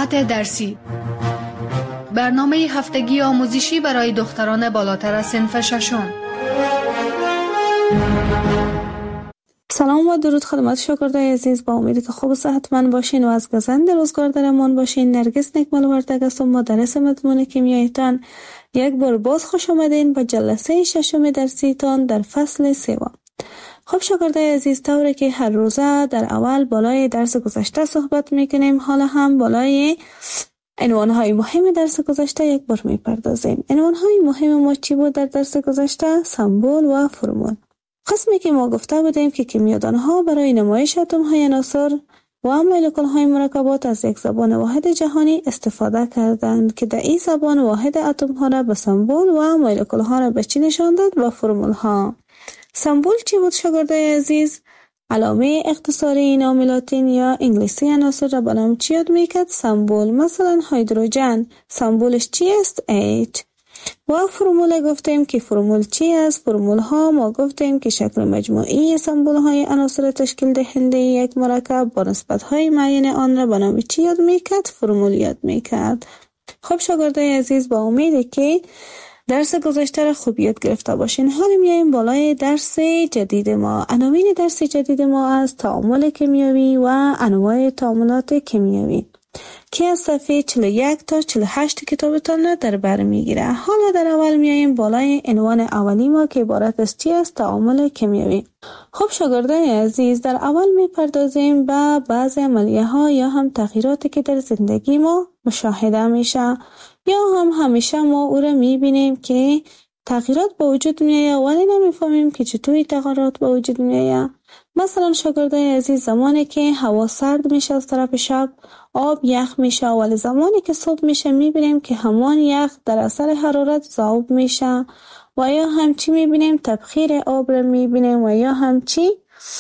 ساعت درسی، برنامه هفتگی آموزشی برای دختران بالاتر از صنف ششم. سلام و درود خدمت شاگردای عزیز، با امیدی که خوب و صحتمند باشین و از گزند روزگار در امان باشین. نرگس نکمل ورتگ هستم، مدرس مضمون کیمیایتان. یک بار باز خوش آمدین به جلسه ششم درسیتان در فصل سوم. خب شاگردای عزیز، طوری که هر روزه در اول بالای درس گذشته صحبت میکنیم، حالا هم بالای عنوانهای مهم درس گذشته یک بار میپردازیم. عنوانهای مهم ما چی بود در درس گذشته؟ سمبل و فرمول. قسمی که ما گفته بودیم که کیمیادانها برای نمایش اتم‌های عناصر و مولکول‌های مرکبات از یک زبان واحد جهانی استفاده کردند که در این زبان واحد اتم‌ها را به سمبل و مولکول‌ها را به چی نشان داد؟ به فرمول‌ها. سمبل چی بود شاگردای عزیز؟ علامه اختصاری نام لاتین یا انگلیسی عناصر را به نام چی یاد میکرد؟ سمبل. مثلا هیدروژن سمبولش چی است؟ H. و فرمول گفتیم که فرمول چی است؟ فرمول ها ما گفتیم که شکل مجموعی سمبول های عناصر تشکیل دهنده یک مرکب با نسبت های معین آن را به نام چی یاد میکرد؟ فرمول یاد میکرد. خب شاگردای عزیز، با امیدی که درس گذشته را خوب یاد گرفته باشین. حالا میایم بالای درس جدید ما. عناوین درس جدید ما از تعامل کیمیایی و انواع تعاملات کیمیایی که از صفحه 41 تا 48 کتابتان را در بر میگیره. حالا در اول میایم بالای عنوان اولی ما که عبارت از چی است؟ تعامل کیمیایی. خب شاگردان عزیز، در اول میپردازیم به بعضی عملیه ها یا هم تغییراتی که در زندگی ما مشاهده میشه یا هم همیشه ما او را میبینیم که تغییرات به وجود میآید ولی نمیفهمیم که چطوری تغییرات به وجود میآید. مثلا شاگردای عزیز، زمانی که هوا سرد میشه از طرف شب آب یخ میشه، ولی زمانی که صبح میشه میبینیم که همان یخ در اثر حرارت ذوب میشه و یا همچی میبینیم تبخیر آب را میبینیم و یا همچی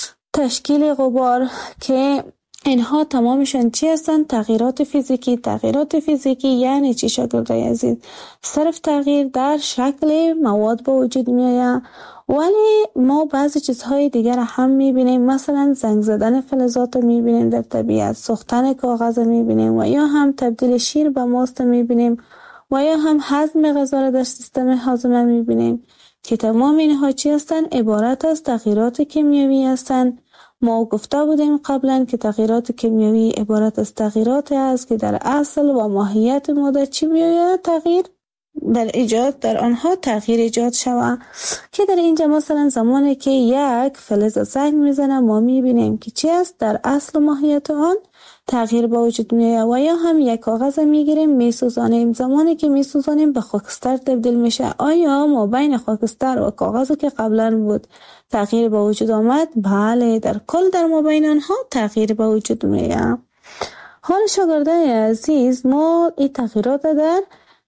تشکیل غبار که اینها تمامشان چی هستند؟ تغییرات فیزیکی. تغییرات فیزیکی یعنی چی شاگردای عزیز؟ صرف تغییر در شکل مواد به وجود میآید، ولی ما بعضی چیزهای دیگر هم میبینیم. مثلا زنگ زدن فلزات میبینیم در طبیعت، سوختن کاغذ میبینیم و یا هم تبدیل شیر به ماست میبینیم و یا هم هضم غذا در سیستم هاضمه میبینیم که تمام اینها چی هستند؟ عبارت از تغییرات کیمیایی هستند. ما گفته بودیم قبلا که تغییرات کیمیایی عبارت از تغییراتی است که در اصل و ماهیت ماده چی بیاید؟ تغییر در ایجاد در آنها تغییر ایجاد شود. که در اینجا مثلا زمانی که یک فلز زنگ میزنه ما میبینیم که چی است؟ در اصل و ماهیت آن تغییر به وجود میآید. و یا هم یک کاغذ میگیریم میسوزانیم، زمانی که میسوزانیم به خاکستر تبدیل میشه. آیا ما بین خاکستر و کاغذی که قبلا بود تغییر به وجود آمد؟ بله، در کل در ما بین آنها تغییر به وجود میآید. حال شاگردای عزیز، ما این تغییرات در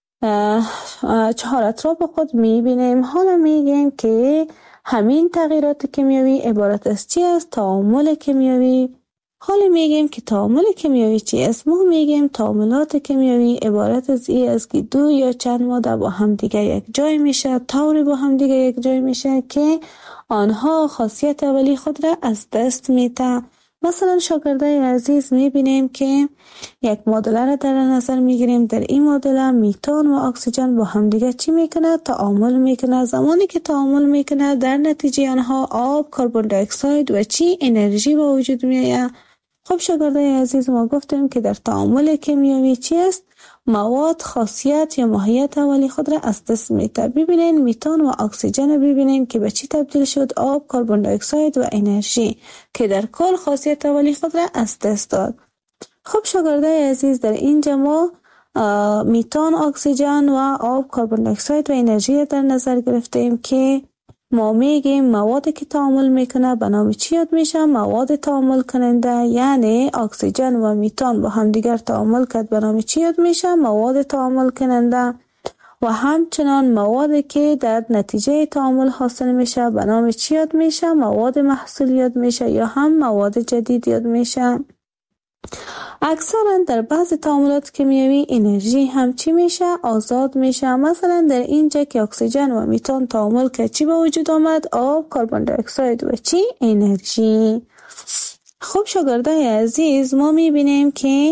4 اطراف خود میبینیم. حالا میگیم که همین تغییرات کیمیایی عبارت از چی است؟ تعامل کیمیایی. حالا میگیم که تعامل کیمیایی چی است؟ ما میگیم تعاملات کیمیایی عبارت از این است که دو یا چند ماده با هم دیگه یک جای میشه، طوری با هم دیگه یک جای میشه که آنها خاصیت اولی خود را از دست میده. مثلا شاگردای عزیز میبینیم که یک معادله را در نظر میگیریم. در این معادله میتان و اکسیژن با هم دیگه چی میکنه؟ تعامل میکنه. زمانی که تعامل میکنه در نتیجه آنها آب، کربن دی اکساید و چی؟ انرژی به وجود میآید. خب شاگردای عزیز، ما گفتیم که در تعامل کیمیایی چی است؟ مواد خاصیت یا ماهیت اولی خود را از دست میده. ببینین میتان و اکسیژن ببینین که به چی تبدیل شد؟ آب، کربن دی اکساید و انرژی که در کل خاصیت اولی خود را از دست داد. خب شاگردای عزیز، در اینجا ما میتان، اکسیژن و آب، کربن دی اکساید و انرژی در نظر گرفتیم که ما میگیم موادی که تعامل میکنه به نام چی یاد میشه؟ مواد تعامل کننده. یعنی اکسیژن و میتان با هم دیگر تعامل کرد به نام چی یاد میشه؟ مواد تعامل کننده. و همچنان موادی که در نتیجه تعامل حاصل میشه به نام چی یاد میشه؟ مواد محصول یاد میشه یا هم مواد جدید یاد میشه. اکثرا در بعض تعاملات کیمیایی انرژی هم چی میشه؟ آزاد میشه. مثلا در اینجا که اکسیژن و میتان تعامل که چی به وجود آمد؟ آب، کربن دی اکساید و چی؟ انرژی. خب شاگردای عزیز، ما میبینیم که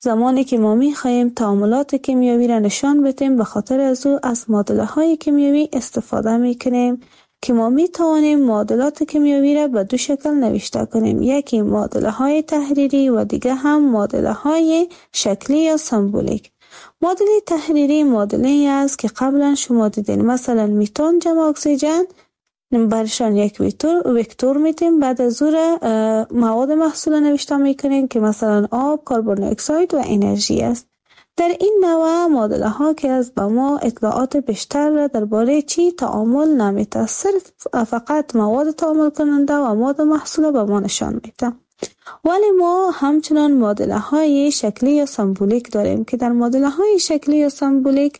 زمانی که ما می‌خواهیم تعاملات کیمیایی را نشان بدیم، به خاطر از معادله‌های کیمیایی استفاده می‌کنیم که ما می‌توانیم معادلات کیمیایی را به دو شکل نوشته کنیم. یکی معادله‌های تحریری و دیگه هم معادله‌های شکلی یا سمبولیک. معادله تحریری معادله‌ای است که قبلا شما دیدین، مثلا میتان جمع اکسیژن برشان یک وکتور میتیم، بعد از اون مواد محصول نوشته میکنیم که مثلا آب، کربن دی اکساید و انرژی است. در این نوع معادله ها که از به ما اطلاعات بیشتر را درباره چی تعامل نمیده، صرف فقط مواد تعامل کننده و مواد محصول به ما نشان میده. ولی ما همچنان معادله های شکلی یا سمبولیک داریم که در معادله های شکلی یا سمبولیک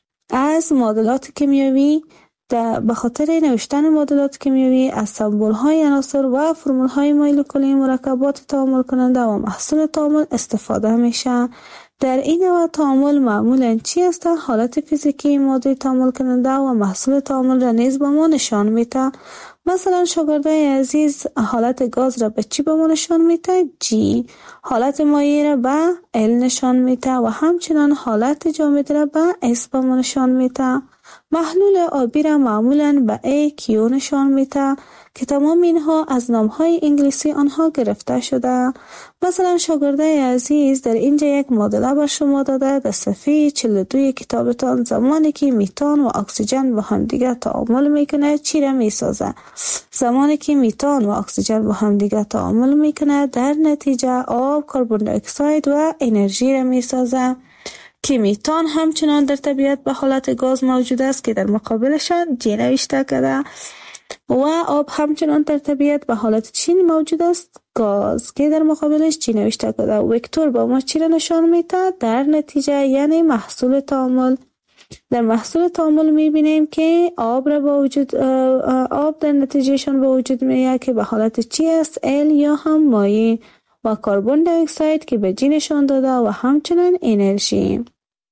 از معادلات کیمیایی به خاطر نوشتن معادلات کیمیایی از سمبول های عناصر و فرمول های مولکولی مرکبات تعامل کننده و محصول تعامل استفاده میشه. در این نوع تعامل معمولاً چی است؟ حالت فیزیکی ماده تعامل کننده و محصول تعامل را نیز به ما نشان میده. مثلا شاگردای عزیز حالت گاز را به چی به ما نشان میده؟ G. حالت مایع را به L نشان میده و همچنان حالت جامد را به S به ما نشان میده. محلول آبی را معمولاً به AQ نشان میده که تمام اینها از نامهای انگلیسی آنها گرفته شده. مثلا شاگردای عزیز در اینجا یک معادله بر شما داده در صفحه 42 کتابتان، زمانی که میتان و اکسیژن با هم دیگر تعامل میکنه چی را میسازه؟ زمانی که میتان و اکسیژن با هم دیگر تعامل میکنه در نتیجه آب، کربن دی اکساید و انرژی را میسازه که میتان همچنان در طبیعت به حالت گاز موجود است که در مقابلشان G نوشته کرده و آب همچنان در طبیعت به حالت چی موجود است؟ گاز که در مقابلش چی نوشته کرده. وکتور با ما چی را نشان میده؟ در نتیجه یعنی محصول تعامل. در محصول تعامل میبینیم که آب را با وجود آب در نتیجهشان به وجود میاد که به حالت چی است؟ L یا هم مایع و کربن دی اکساید که به G نشان داده و همچنان انرژی.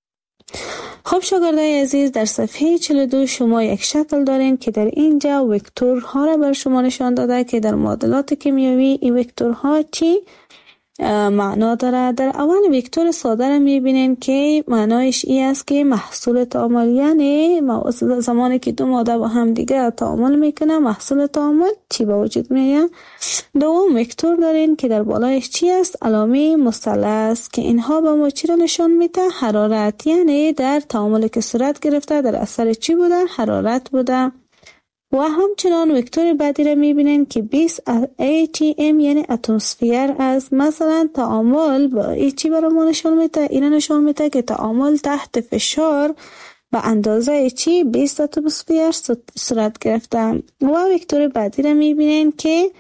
خب شاگردای عزیز در صفحه 42 شما یک شکل دارین که در اینجا وکتورها را بر شما نشان داده که در معادلات کیمیایی این وکتورها چی معنا داره. در اول وکتور ساده را میبینین که معنایش ای است که محصول تعامل، یعنی زمانی که دو ماده با هم دیگه تعامل میکنه محصول تعامل چی به وجود میاد. دوم وکتور دارین که در بالایش چی است؟ علامه مثلث که اینها به ما چی را نشان میده؟ حرارت، یعنی در تعاملی که صورت گرفته در اثر چی بوده؟ حرارت بوده. و همچنان وکتور بعدی را میبینین که 20 ATM یعنی اتمسفر از مثلا تعامل با چی برای ما نشان میده؟ این نشان میده که تعامل تحت فشار به اندازه چی 20 اتمسفر صورت گرفته. و وکتور بعدی را میبینین که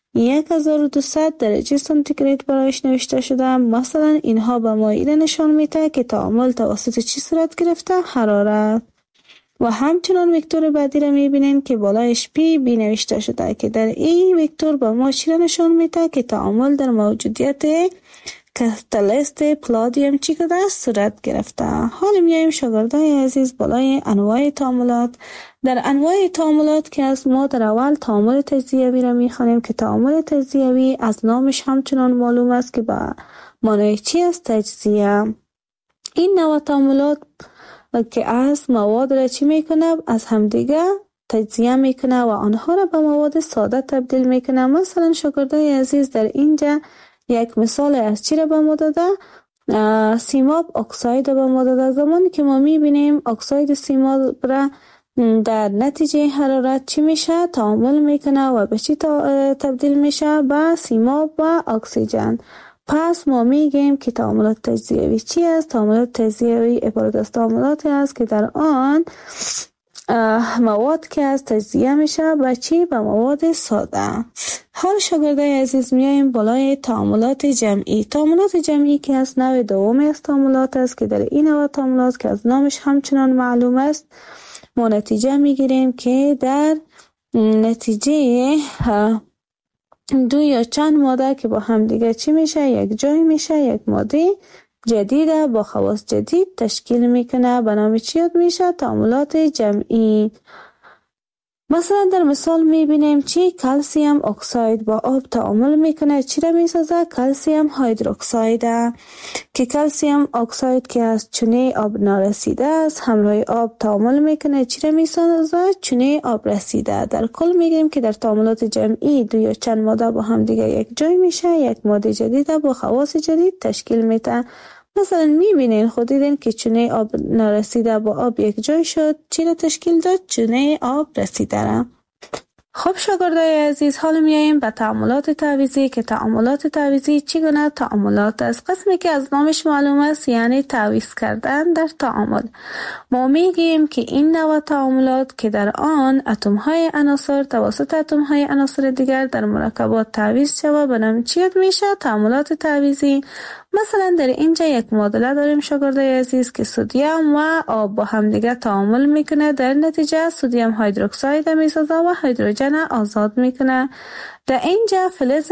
1200 درجه سانتیگراد برایش نوشته شده. مثلا اینها به ما این نشان میده که تعامل توسط چی صورت گرفته؟ حرارت. و همچنان وکتور بعدی را میبینین که بالایش پی بی نوشته شده که در این وکتور به ما چی را نشان میده که تعامل در موجودیت کاتالیست پلادیم چی کده صورت گرفته. حالا میایم شاگردای عزیز بالای انواع تعاملات. در انواع تعاملات که از ما در اول تعامل تجزیوی را میخوانیم که تعامل تجزیوی از نامش همچنان معلوم است که با معنای چی است؟ تجزیه. این نوع تعاملات که از مواد را چی میکنه؟ از همدیگه تجزیه میکنه و آنها را به مواد ساده تبدیل میکنه. مثلا شاگردای عزیز در اینجا یک مثال از چی را به ما داده؟ سیماب اکساید به ما داده. زمانی که ما میبینیم اکساید سیماب را در نتیجه حرارت چی میشه؟ تعامل میکنه و به چی تبدیل میشه؟ به سیماب و اکسیژن. پس ما میگیم که تعاملات تجزیوی چی است؟ تعاملات تجزیوی عبارت از تعاملاتی است که در آن مواد که از تجزیه میشه به چی؟ به مواد ساده. حال شاگردای عزیز میایم بالای تعاملات جمعی. تعاملات جمعی که از نوع دوم از تعاملات است که در این نوع تعاملات که از نامش همچنان معلوم است ما نتیجه میگیریم که در نتیجه دو یا چند ماده که با هم دیگه چی میشه؟ یک جای میشه، یک ماده جدیده با خواص جدید تشکیل میکنه. به نام چی یاد میشه؟ تعاملات جمعی. مثلا در مثال میبینیم چی کلسیم اکساید با آب تعامل میکنه، چی را میسازه؟ کلسیم هیدروکساید که کلسیم اکساید که از چونه آب نارسیده است همراه آب تعامل میکنه، چی را میسازه؟ چونه آب رسیده. در کل میگیم که در تعاملات جمعی دو یا چند ماده با هم دیگه یک جای میشه، یک ماده جدید با خواص جدید تشکیل میده. مثلا میبینین خود دیدین که چونه آب نارسیده با آب یک جای شد، چی را تشکیل داد؟ چونه آب رسیده را. خب شاگردای عزیز، حالا میاییم به تعاملات تعویضی که تعاملات تعویضی چگونه تعاملات است. قسمی که از نامش معلوم است یعنی تعویض کردن در تعامل. ما میگیم که این نوع تعاملات که در آن اتم های عناصر توسط اتم های عناصر دیگر در مرکبات تعویض شود به نام چی یاد میشه؟ تعاملات تعویضی. مثلا در اینجا یک معادله داریم شاگردای عزیز که سدیم و آب با هم دیگر تعامل میکنه، در نتیجه سدیم هیدروکساید میسازه و هیدروژن آزاد میکنه. در اینجا فلز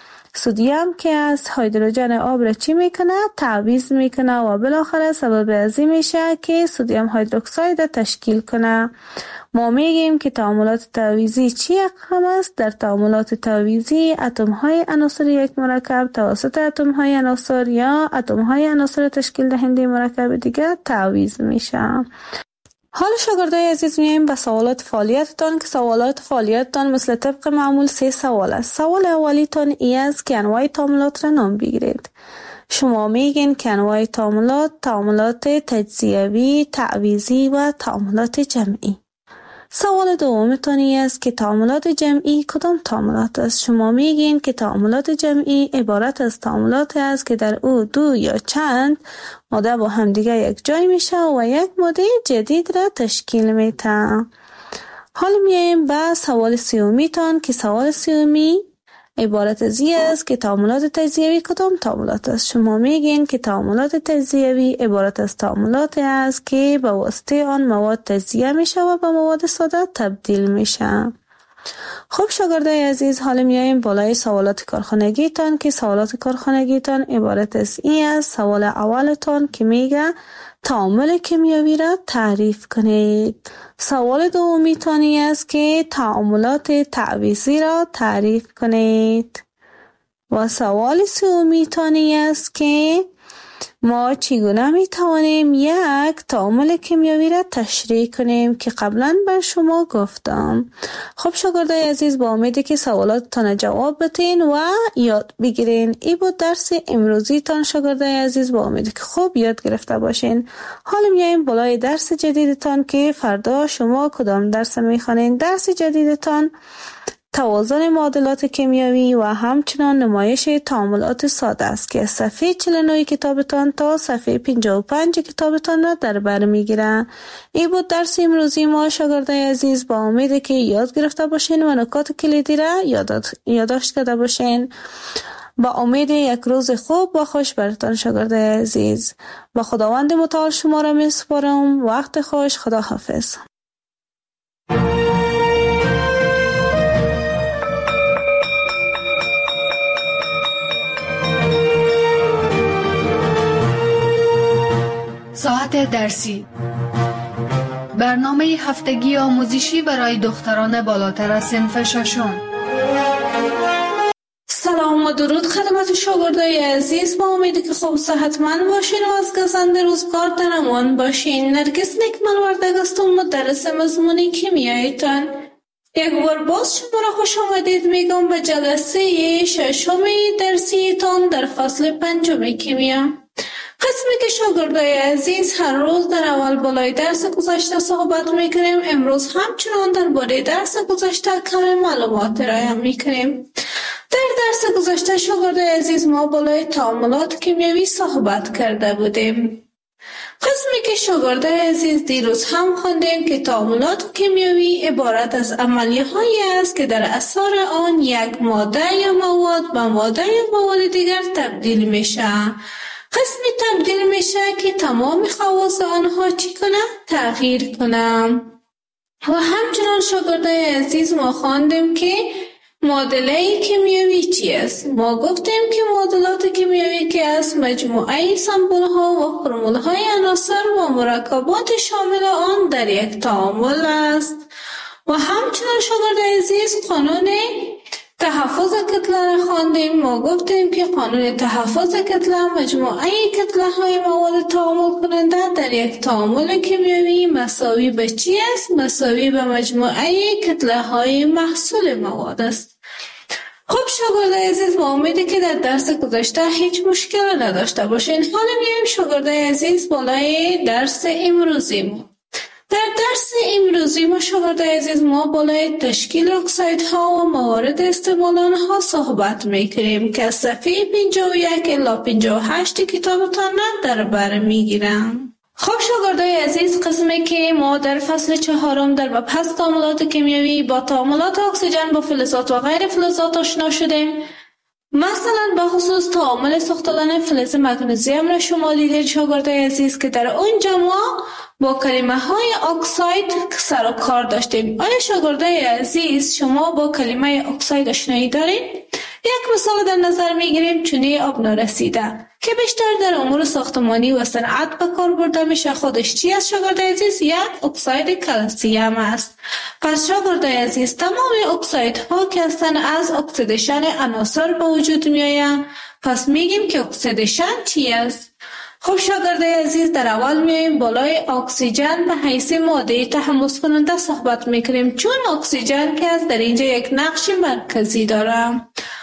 سدیم که از هیدروژن آب را چی میکنه؟ تعویض میکنه و بالاخره سبب ازی میشه که سدیم هیدروکساید تشکیل کنه. ما میگیم که تعاملات تعویضی چی اقسام است؟ در تعاملات تعویضی اتم های عناصر یک مرکب توسط اتم های عناصر یا اتم های عناصر تشکیل دهنده مرکب دیگر تعویض میشه. حالا شاگردای عزیز میایم به سوالات فعالیتتان که سوالات فعالیتتان مثل طبق معمول 3 سوال است. سوال اولیتان ای است که انواع تعاملات را نام بگیرید. شما میگین که انواع تعاملات تجزیوی، تعویضی و تعاملات جمعی. سوال دومتان است که تعاملات جمعی کدام تعاملات است؟ شما میگین که تعاملات جمعی عبارت از تعاملات است که در او دو یا چند ماده با هم دیگه یک جای میشه و یک ماده جدید را تشکیل میده. حالا میایم به سوال سومیتان که سوال سومی عبارت از این است که تعاملات تجزیوی کدام تعاملات است؟ شما میگین که تعاملات تجزیوی عبارت از تعاملات است که به واسطه آن مواد تجزیه میشه و به مواد ساده تبدیل میشه. خب شاگردای عزیز، حالا میایم بالای سوالات کارخانگیتان که سوالات کارخانگیتان عبارت از این است. سوال اولتان که میگه تعامل کیمیایی را تعریف کنید. سوال دومیتانی است که تعاملات تعویضی را تعریف کنید. و سوال سومیتانی است که ما چگونه می توانیم یک تعامل کیمیایی را تشریح کنیم که قبلا بر شما گفتم. خب شاگردای عزیز، با امیدی که سوالاتتان جواب بتین و یاد بگیرین. ای بود درس امروزی تان شاگردای عزیز، با امیدی که خوب یاد گرفته باشین. حالا میایم بالای درس جدیدتان که فردا شما کدام درس میخوانین. درس جدیدتان توازن معادلات کیمیایی و همچنان نمایش تعاملات ساده است که صفحه 49 کتابتان تا صفحه 55 کتابتان را در بر میگیره. این بود درس امروزی ما شاگردای عزیز، با امید که یاد گرفته باشین و نکات کلیدی را یادداشت کرده باشین. با امید یک روز خوب و خوش براتان شاگردای عزیز. با خداوند متعال شما را میسپارم. وقت خوش. خدا حافظ. ساعت درسی، برنامه هفتگی آموزشی برای دختران بالاتر از صنف ششم. سلام و درود خدمت شاگردای عزیز، با امیدی که خوب صحتمند باشین و از گزنده روزگار در امان باشین. نرگس نکمل وردگ هستم، مدرس مضمون کیمیایتان. یک بار باز شما را خوش آمدید میگم به جلسه ششم درسیتان در فصل 5 کیمیا. قسمی که شاگردای عزیز هر روز در اول بالای درس گذشته صحبت میکنیم، امروز همچنان درباره درس گذشته کمی معلومات ارائه میکنیم. در درس گذشته شاگردای عزیز ما بالای تعاملات کیمیایی صحبت کرده بودیم. قسمی که شاگردای عزیز دیروز هم خوندیم که تعاملات کیمیایی عبارت از عملیه‌هایی است که در اثر آن یک ماده یا مواد به ماده یا مواد دیگر تبدیل میشه. قسمی تبدیل میشه که تمام خواص آنها چی کنه؟ تغییر کنه. و همچنان شاگردای عزیز ما خواندیم که معادله کیمیایی چی است؟ ما گفتیم که معادلات کیمیایی که است مجموعه سمبل ها و فرمول های عناصر و مرکبات شامل آن در یک تعامل است. و همچنان شاگرد عزیز قانون تحفظ کتله را خواندیم. ما گفتیم که قانون تحفظ کتله مجموعه کتله های مواد تعامل کننده در یک تعامل کیمیایی مساوی به چی است؟ مساوی به مجموعه کتله های محصول مواد است. خب شاگرد عزیز، با امیدی که در درس گذشته هیچ مشکل نداشته باشین. حالا میایم شاگرد عزیز بالای درس امروزی ما. در درس امروزی ما شاگرد عزیز بالای تشکیل اکسایدها و موارد استعمال آنها صحبت میکنیم که از صفحه 51 الی 58 کتابتان در بر میگیرم. خب شاگردای عزیز، قسمی که ما در فصل 4 در مبحث تعاملات کیمیایی با تعاملات اکسیژن با فلزات و غیر فلزات آشنا شدیم. مثلا به خصوص تعامل سوختن فلز مگنیزیم را شما دیدید شاگردای عزیز که در اونجا ما با کلمه های اکساید سر و کار داشتیم. آیا شاگردای عزیز شما با کلمه اکساید آشنایی دارید؟ یک مثال در نظر میگیریم، چونه آب نارسیده که بیشتر در امور ساختمانی و صنعت به کار برده میشه. خودش چی است شاگردای عزیز؟ یک اکساید کلسیم است. پس شاگردای عزیز، تمام اکسایدها که هستند از اکسیدیشن عناصر به وجود میآیند. پس میگیم که اکسیدیشن چی است؟ خب شاگردای عزیز، در اول میایم بالای اکسیژن به حیث ماده تحمض کننده صحبت میکنیم، چون اکسیژن که از در اینجا یک نقش مرکزی داره.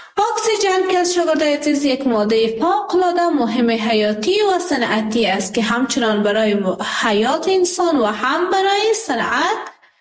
اکسیژن که از شاگردای عزیز یک ماده فوق‌العاده مهم حیاتی و صنعتی است که همچنان برای حیات انسان و هم برای صنعت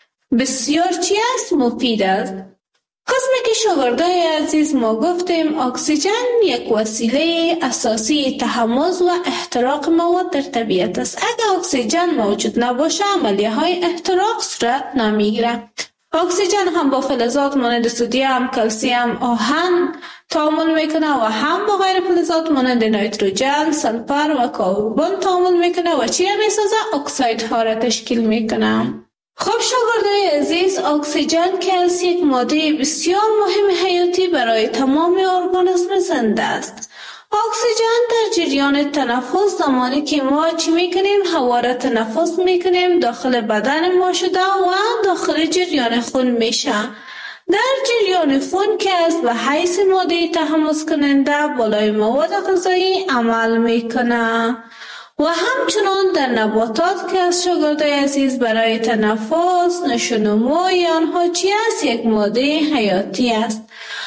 بسیار چی است؟ مفید است. قسمی که شاگردای عزیز ما گفتیم اکسیژن یک وسیله اساسی تحمض و احتراق مواد در طبیعت است. اگر اکسیژن موجود نباشه عملیه های احتراق صورت نمیگیره. اکسیژن هم با فلزات مانند سدیم، کلسیم، آهن تعامل میکنه و هم با غیر فلزات مانند نیتروژن، سلفر و کربن تعامل میکنه و چی میسازه؟ اکسایدها را تشکیل میکنه. خب شاگردای عزیز، اکسیژن که از یک ماده بسیار مهم حیاتی برای تمام ارگانیسم زنده است. اکسیژن در جریان تنفس، زمانی که ما چی میکنیم؟ هوا را تنفس میکنیم، داخل بدن ما شده و داخل جریان خون میشه. در جریان خون که از به حیث ماده تحمض کننده بالای مواد غذایی عمل میکنه. و همچنان در نباتات که از شاگردای عزیز برای تنفس، نشونمای آنها چی است؟ یک ماده حیاتی است.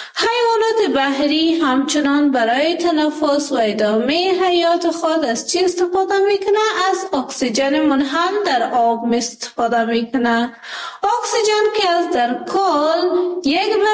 حیوانات بحری همچنان برای تنفس و ادامه حیات خود از چی استفاده میکنه؟ از اکسیژن منحل در آب استفاده میکنه. اکسیژن که از در کل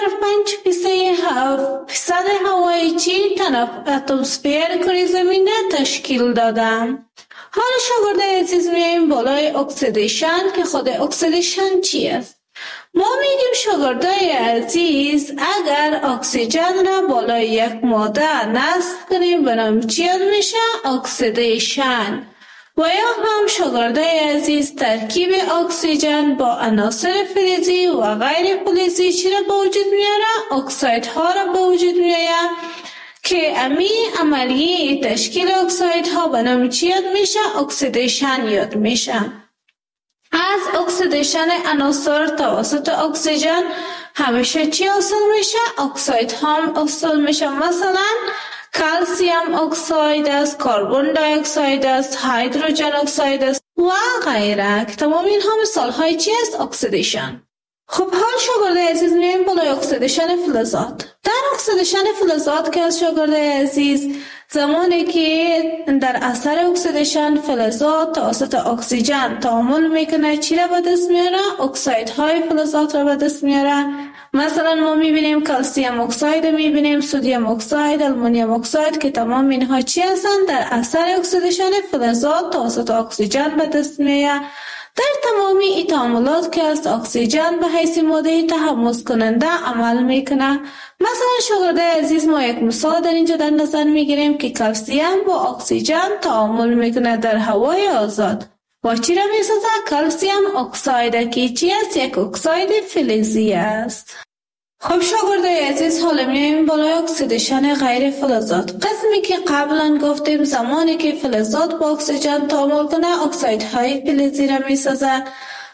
1/5% هوای چی اتمسفر کره زمین تشکیل داده. حالا شاگردای عزیز میایم بالای اکسیدیشن که خود اکسیدیشن چی است؟ ما میگیم شاگردای عزیز، اگر اکسیژن را بالای یک ماده نصب کنیم به نام چی میشه؟ اکسیدیشن. و یا هم شاگردای عزیز، ترکیب اکسیژن با عناصر فلزی و غیر فلزی چی را به وجود میاره؟ اکسایدها را به وجود میاره که امی عملیه تشکیل اکسایدها به نام چی یاد میشه؟ اکسیدیشن یاد میشه. از اکسیدیشن عناصر توسط اکسیژن همیشه چی حاصل میشه؟ اکساید هم حاصل میشه. مثلا کلسیم اکساید است، کربن دی اکساید است، هیدروژن اکساید است و غیره. تمام اینها مثال های چی است؟ اکسیدیشن. خب حال شاگردای عزیز میایم بالای اکسیدیشن فلزات. در اکسیدیشن فلزات که از شاگردای عزیز، زمانی که در اثر اکسیدیشن فلزات توسط اکسیژن تعامل میکنه چی را به دست میاره؟ اکسایدهای فلزات را به دست میاره. مثلا ما میبینیم کلسیم اکساید، میبینیم سدیم اکساید، آلومینیوم اکساید که تمام اینها چی هستند؟ در اثر اکسیدیشن فلزات توسط اکسیژن به دست میاره. در تمامی این تعاملات که از اکسیژن به حیث ماده تحمض کننده عمل میکنه. مثلا شاگردای عزیز، ما یک مثال در اینجا در نظر میگیریم که کلسیم با اکسیژن تعامل میکنه در هوای آزاد و چی را میسازه؟ کلسیم اکساید که چی است؟ یک اکساید فلزی است. خب شاگردای عزیز، حالا میایم بالای اکسیدیشن غیر فلزات. قسمی که قبلا گفتیم زمانی که فلزات با اکسیژن تعامل کنه اکسایدهای فلزی را میسازه.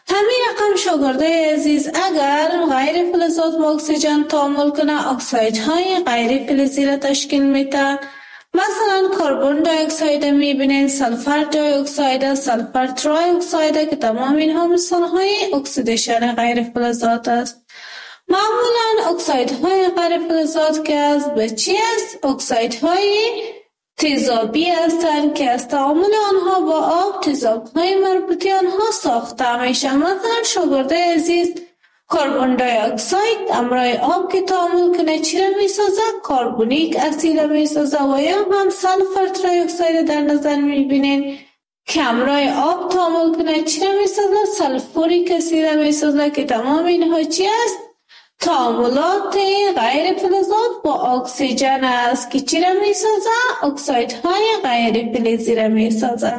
همین رقم شاگردای عزیز اگر غیر فلزات با اکسیژن تعامل کنه اکسایدهای غیر فلزی را تشکیل میده. مثلا کربن دی اکساید میبینین، سلفر دی اکساید، سلفر تری اکساید که تمام اینها مثالهای اکسیدیشن غیر فلزات است. معمولا اکسایدهای غیر فلزات که از به چی است؟ اکسایدهای تیزابی هستند که از تعامل آنها با آب تیزابهای مربوطی آنها ساخته میشه. مثلا شاگرده عزیز کربن دی اکساید همراه آب که تعامل کنه چی را میسازه؟ کربونیک اسید را میسازه. و یا هم سلفر تری اکساید در نظر میبینین که همراه آب تعامل کنه چی را میسازه؟ سلفوریک اسید را میسازه که تمام اینها چی است؟ تعاملات غیر فلزات با اکسیژن است که چی را میسازه؟ اکسایدهای غیر فلزی را میسازه.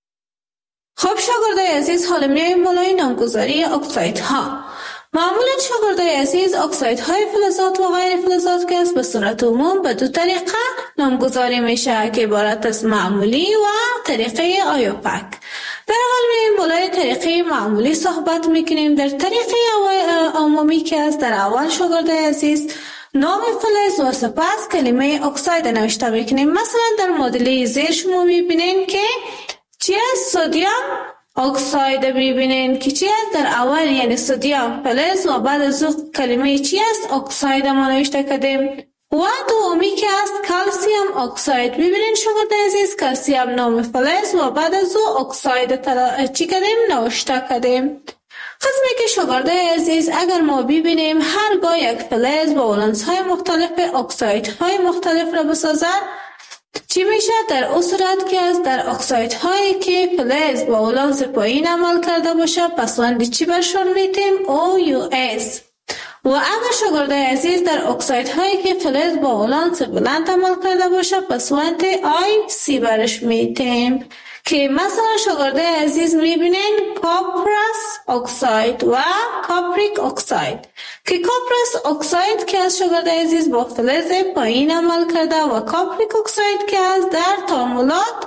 خب شاگردای عزیز حالا میایم بالای نامگذاری اکسایدها. معمولا شاگردای عزیز اکسایدهای فلزات و غیر فلزات که است به صورت عموم به دو طریقه نامگذاری میشه که عبارت از معمولی و طریقه آیوپک. در اول میایم بالای طریقه معمولی صحبت میکنیم. در طریقه عمومی که است در اول شاگردای عزیز نام فلز و سپس کلمه اکساید نوشته میکنیم. مثلا در مدل زیر شما میبینین که چی است؟ سدیم اکساید میبینین که چی است؟ در اول یعنی سدیم فلز و بعد از او کلمه چی است؟ اکساید ما نوشته کردیم. و دومی که است کلسیم اکساید. ببینین شاگرد عزیز کلسیم نام فلز و بعد از او اکساید چی کردیم؟ نوشته کردیم. قسمی که شاگرد عزیز اگر ما ببینیم هرگاه یک فلز با ولانس های مختلف اکسایدهای مختلف را بسازد چی میشه؟ در اون صورت که از در اکسایدهایی که فلز با ولانس پایین عمل کرده باشه پسوند چی برشون میتیم؟ OUS. و اگر شاگرد عزیز در اکسایدهایی که فلز با ولانس بلند عمل کرده باشه پسوند IC برش میتیم که مثلا شاگرد عزیز میبینین کپرس اکساید و کاپریک اکساید که کپرس اکساید که از شاگرد عزیز با فلز پایین عمل کرده و کاپریک اکساید که از در تعاملات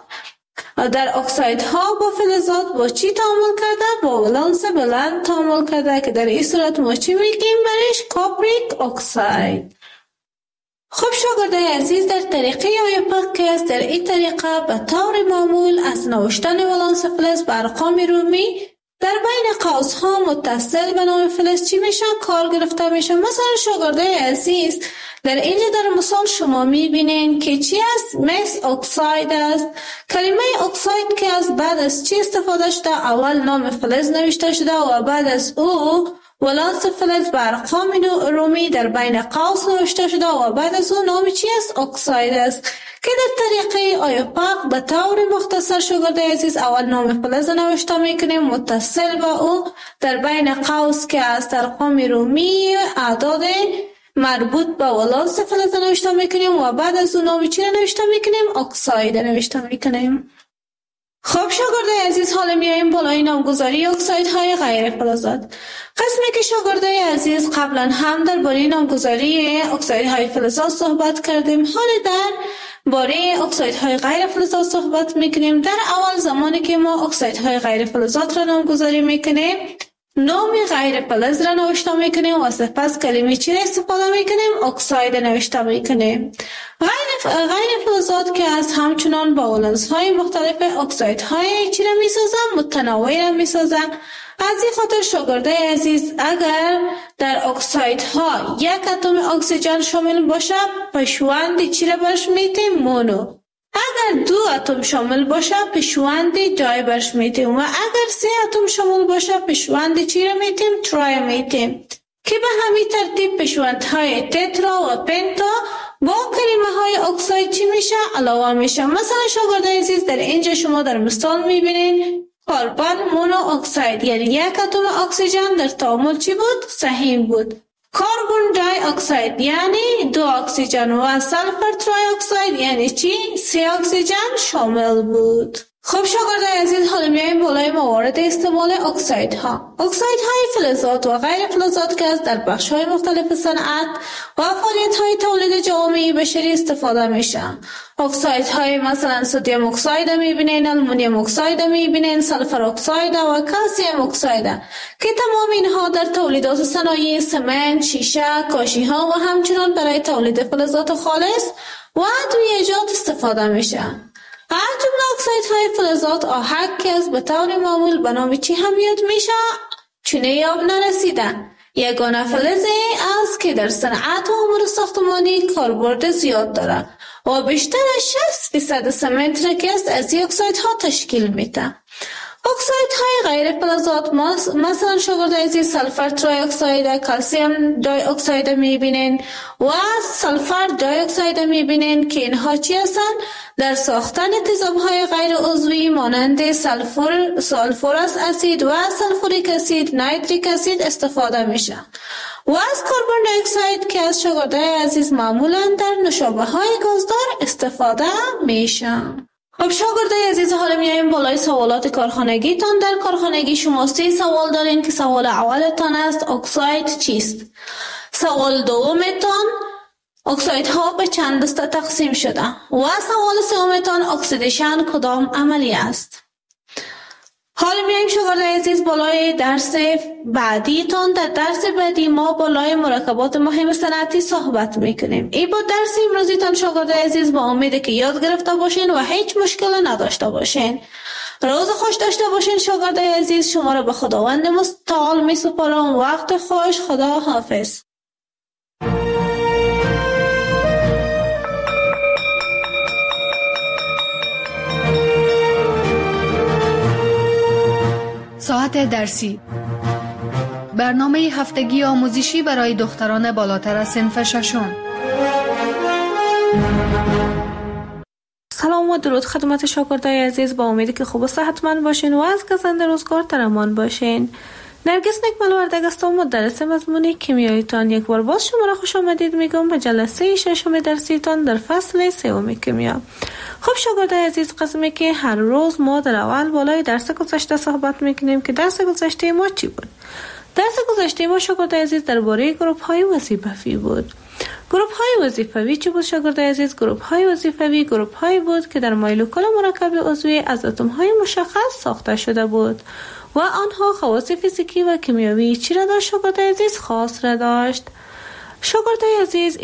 در اکسایدها با فلزات با چی تعامل کرده؟ با ولانس بلند تعامل کرده که در این صورت ما چی میگیم برش؟ کاپریک اکساید. خب شاگردای عزیز در طریقه آیوپک که است در این طریقه به طور معمول از نوشتن ولانس فلز به ارقام رومی در بین قوس‌ها متصل به نام فلز چی میشه؟ کار گرفته میشه. مثلا شاگردای عزیز در اینجا در مثال شما میبینین که چی است؟ مس اکساید است. کلمه اکساید که از بعد از چی استفاده شده؟ اول نام فلز نوشته شده و بعد از او ولانس فلز به ارقام رومی در بین قوس نوشته شده و بعد از اون نام چی است؟ اکساید است که در طریقه آیوپک به طور مختصر شاگرد عزیز اول نام فلز نوشته میکنیم متصل به او در بین قوس که از ارقام رومی اعداد مربوط به ولانس فلز نوشته میکنیم و بعد از اون نام چی نوشته میکنیم؟ اکساید نوشته میکنیم. خب شاگردای عزیز حالا میاییم بالای نامگذاری اکسایدهای غیر فلزات. قسمی که شاگردای عزیز قبلا هم در باره نامگذاری اکسایدهای فلزات صحبت کردیم، حالا در باره اکسایدهای غیر فلزات صحبت میکنیم. در اول زمانی که ما اکسایدهای غیر فلزات را نامگذاری میکنیم نام غیر فلز را نوشته میکنیم و سپس کلمه چی را استفاده میکنیم؟ اکساید نوشته میکنیم. غیر فلزات که از همچنان با ولانس های مختلف اکسایدهای چی را میسازن؟ متنوع را میسازن. از این خاطر شاگردای عزیز اگر در اکسایدها یک اتم اکسیژن شامل باشه پشوند چی را برش میتیم؟ مونو. اگر دو اتم شامل باشه پشوند دای برش میتیم و اگر سه اتم شامل باشه پشوند چی را میتیم؟ ترای میتیم که به همین ترتیب پشوندهای تترا و پنتا با کلمه های اکساید چی میشه؟ علاوه میشه. مثلا شاگردای عزیز در اینجا شما در مثال میبینین کربن مونو اکساید یعنی یک اتم اکسیژن در تعامل چی بود؟ سهیم بود. کربن دی اکساید یعنی دو اکسیژن و سلفر تری اکساید یعنی چی؟ سه اکسیژن شامل بود. خب شاگردان عزیز، حالا میایم بالای موارد استعمال اکسایدها. اکسایدهای فلزات و غیر فلزات که از در بخش‌های مختلف صنعت و فعالیت‌های تولید جوامع بشری استفاده میشن. اکسایدهای مثلا سدیم اکساید میبینین، آلومینیوم اکساید میبینین، سلفر اکساید و کلسیم اکساید که تمام اینها در تولیدات صنایع سمنت، شیشه، کاشی‌ها و همچنین برای تولید فلزات خالص و ادویه‌جات استفاده میشن. از جمله اکسایدهای فلزات آهک که از به طور معمول به نام چی هم یاد میشه چونه یاب نرسیدن. یگانه فلزی است که در صنعت و امور ساختمانی کاربرد زیاد داره و بیشتر از 60% سمنت را که از این اکسایدها تشکیل میده. اکسایدهای غیر فلزات مثلا شاگرد عزیز سلفر تری اکساید، کلسیم دی اکساید میبینین و سلفر دی اکساید میبینین که اینها چی هستن؟ در ساختن تیزابهای غیر عضوی مانند سلفورس اسید و سلفوریک اسید، نایتریک اسید استفاده میشه و از کربن دی اکساید که از شاگرد عزیز معمولا در نوشابه های گازدار استفاده میشه. خب شاگردای عزیز، حالا میایم بالای سوالات کارخانگی تان. در کارخانگی شما 3 سوال دارین که سوال اولتان است اکساید چیست؟ سوال دومتان اکسایدها به چند دسته تقسیم شده و سوال سومتان اکسیدیشن کدام عملی است؟ حالا میایم شاگردای عزیز بالای درس بعدی تان. در درس بعدی ما بالای مرکبات مهم صنعتی صحبت میکنیم. این با درس امروزی تان شاگردای عزیز با امید که یاد گرفته باشین و هیچ مشکل نداشته باشین. روز خوش داشته باشین شاگردای عزیز. شما را به خداوند متعال میسپارم. وقت خوش. خدا حافظ. ساعت درسی، برنامه هفتگی آموزشی برای دختران بالاتر از صنف ششم. سلام و درود خدمت شاگردای عزیز. با امیدی که خوب و صحتمند باشین و از گزنده روزگار در امان باشین. نرگس نکمل وردگ هستم، مدرس مضمون کیمیایتان. یک بار باز شما را خوش آمدید میگم به جلسه ششم درسیتان در فصل 3 کیمیا. خب شاگردای عزیز، قسمی که هر روز ما در اول بالای درس گذشته صحبت میکنیم که درس گذشته ما چی بود؟ درس گذشته ما شاگردای عزیز درباره گروپ های وظیفوی بود. گروپ های وظیفوی چی بود شاگردای عزیز؟ گروپ های وظیفوی گروپ هایی بود که در مولکول مرکب عضوی از اتم های مشخص ساخته شده بود و آنها خواص فیزیکی و کیمیایی چی را داشت شاگردای عزیز؟ خاص را داشت. شاگردای عزیز،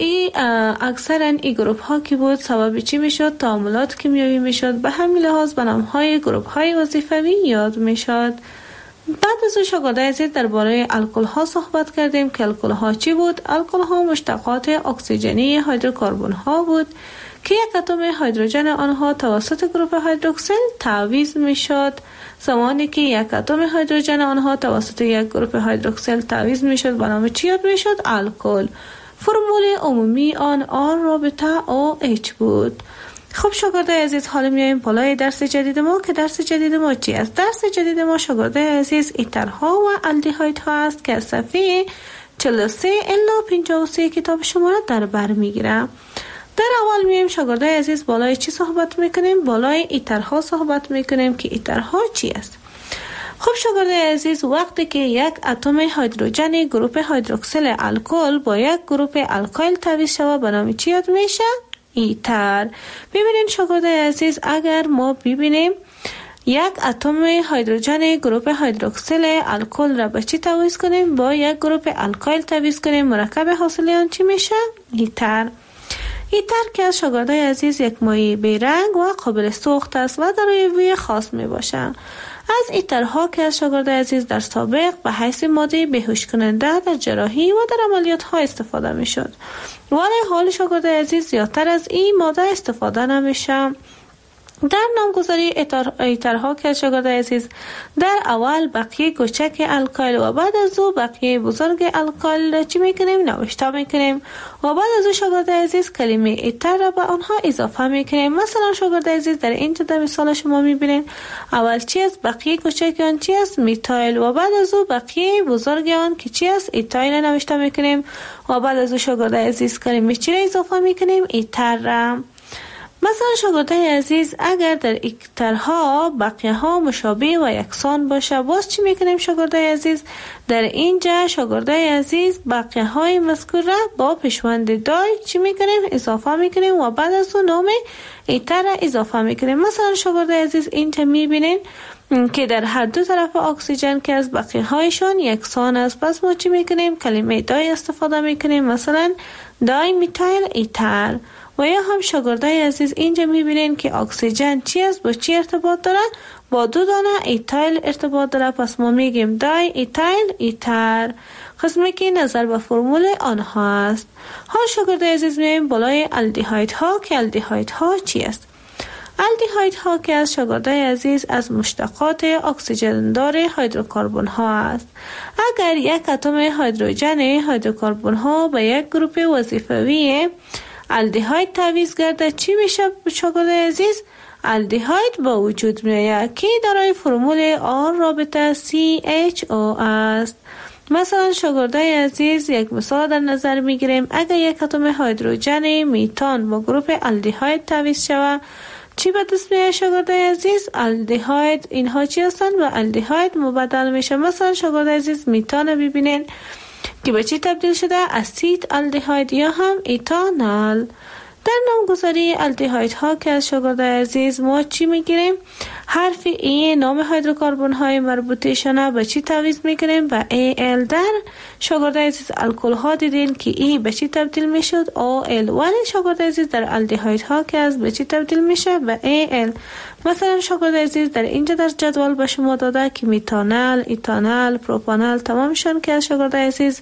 اکثرا این گروپ ها کی بود؟ سبب چی میشد؟ تعاملات کیمیایی میشد. به همین لحاظ به نام های گروپ های وظیفوی یاد میشد. بعد از شاگردای عزیز درباره الکل ها صحبت کردیم که الکل ها چی بود؟ الکل ها مشتقات اکسیژنی هیدروکربن ها بود که یک اتم هیدروژن آنها توسط گروپ هیدروکسیل تعویض میشد. زمانی که یک اتم هیدروژن آنها توسط یک گروپ هیدروکسیل تعویض میشد به نام چی یاد میشد؟ الکل. فرمول عمومی آن R رابطه OH بود. خب شاگردای عزیز، حالا میایم بالای درس جدید ما که درس جدید ما چی است؟ درس جدید ما شاگردای عزیز ایترها و الدیهایدها است که از صفحه 43 الی 53 کتاب شما را در بر میگیرم. در اول میایم شاگردای عزیز بالای چی صحبت میکنیم؟ بالای ایترها صحبت میکنیم که ایترها چی است؟ خب شاگردای عزیز، وقتی که یک اتم هیدروژن گروپ هیدروکسیل الکل با یک گروپ الکایل تعویض شود به نام چی یاد میشه؟ ایتر. ببینید شاگردای عزیز، اگر ما ببینیم یک اتم هیدروژن گروپ هیدروکسیل الکل را به چی تعویض کنیم؟ با یک گروپ الکایل تعویض کنیم، مرکب حاصل آن چی میشه؟ ایتر. ایتر که از شاگردای عزیز یک مایع بیرنگ و قابل سوخت است و دارای بوی خاص می باشند. از ایترها که از شاگردای عزیز در سابق به حیث ماده بیهوش کننده در جراحی و در عملیات ها استفاده می شد، ولی حال شاگردای عزیز زیادتر از این ماده استفاده نمیشه. در نامگذاری ایترها که شاگردای عزیز در اول بقیه کوچک الکایل و بعد از او بقیه بزرگ الکایل چی میکنیم؟ نوشته میکنیم و بعد از او شاگردای عزیز کلمه ایتر را به آنها اضافه میکنیم. مثلا شاگردای عزیز در اینجا در مثال شما میبینید اول چی است؟ بقیه کوچک آن چی است؟ میتایل و بعد از او بقیه بزرگ آن که چی است؟ ایتایل نوشته میکنیم و بعد از او شاگردای عزیز کلمه چی را اضافه میکنیم؟ ایتر را. مثلا شاگردای عزیز اگر در اکترها بقیه ها مشابه و یکسان باشه، باز چی میکنیم شاگردای عزیز؟ در اینجا شاگردای عزیز بقیه های مذکور را با پیشوند دای چی میکنیم؟ اضافه میکنیم و بعد از اون نام ایتر را اضافه میکنیم. مثلا شاگردای عزیز اینجا میبینین که در هر دو طرف اکسیژن که از بقیه هایشان یکسان است، پس ما چی میکنیم؟ کلمه دای استفاده میکنیم، مثلا دای میتایل ایتر. و یا هم شاگردای عزیز اینجا میبینین که اکسیژن چی است؟ با چی ارتباط داره؟ با دو دانه ایتایل ارتباط داره، پس ما میگیم دای ایتایل ایتر، قسمی که نظر به فرمول آنها است. حال شاگردای عزیز میایم بالای الدیهاید ها که الدیهاید ها چی است؟ الدیهاید ها که از شاگردای عزیز از مشتقات اکسیژن دار هیدروکربن ها است. اگر یک اتم هیدروژن هیدروکربن ها به یک گروپ وظیفوی الدیهاید تعویض گردد چی میشه شاگردای عزیز؟ الدیهاید با وجود میآید که دارای فرمول آر رابطه CHO است. مثلا شاگردای عزیز یک مثال در نظر میگیریم. اگر یک اتم هیدروژن میتان با گروپ الدیهاید تعویض شود چی به دست میاد شاگردای عزیز؟ الدیهاید. اینها چی هستند؟ و الدیهاید مبدل میشه. مثلا شاگردای عزیز میتان ببینین که به چی تبدیل شده؟ اسید الدیهاید یا هم ایتانال. در نامگذاری الدیهاید ها که از شاگردای عزیز ما چی میگیریم؟ حرف ای نام هیدروکربن های مربوطه به چی تعویض میکنیم؟ به AL. در شاگردای عزیز الکل ها دیدین که ای به چی تبدیل میشد؟ OL. ولی شاگردای عزیز در الدیهاید ها که از به چی تبدیل میشه؟ به AL. مثلا شاگردای عزیز در اینجا در جدول به شما داده که میتانل، ایتانل، پروپانل تمامشان که از شاگردای عزیز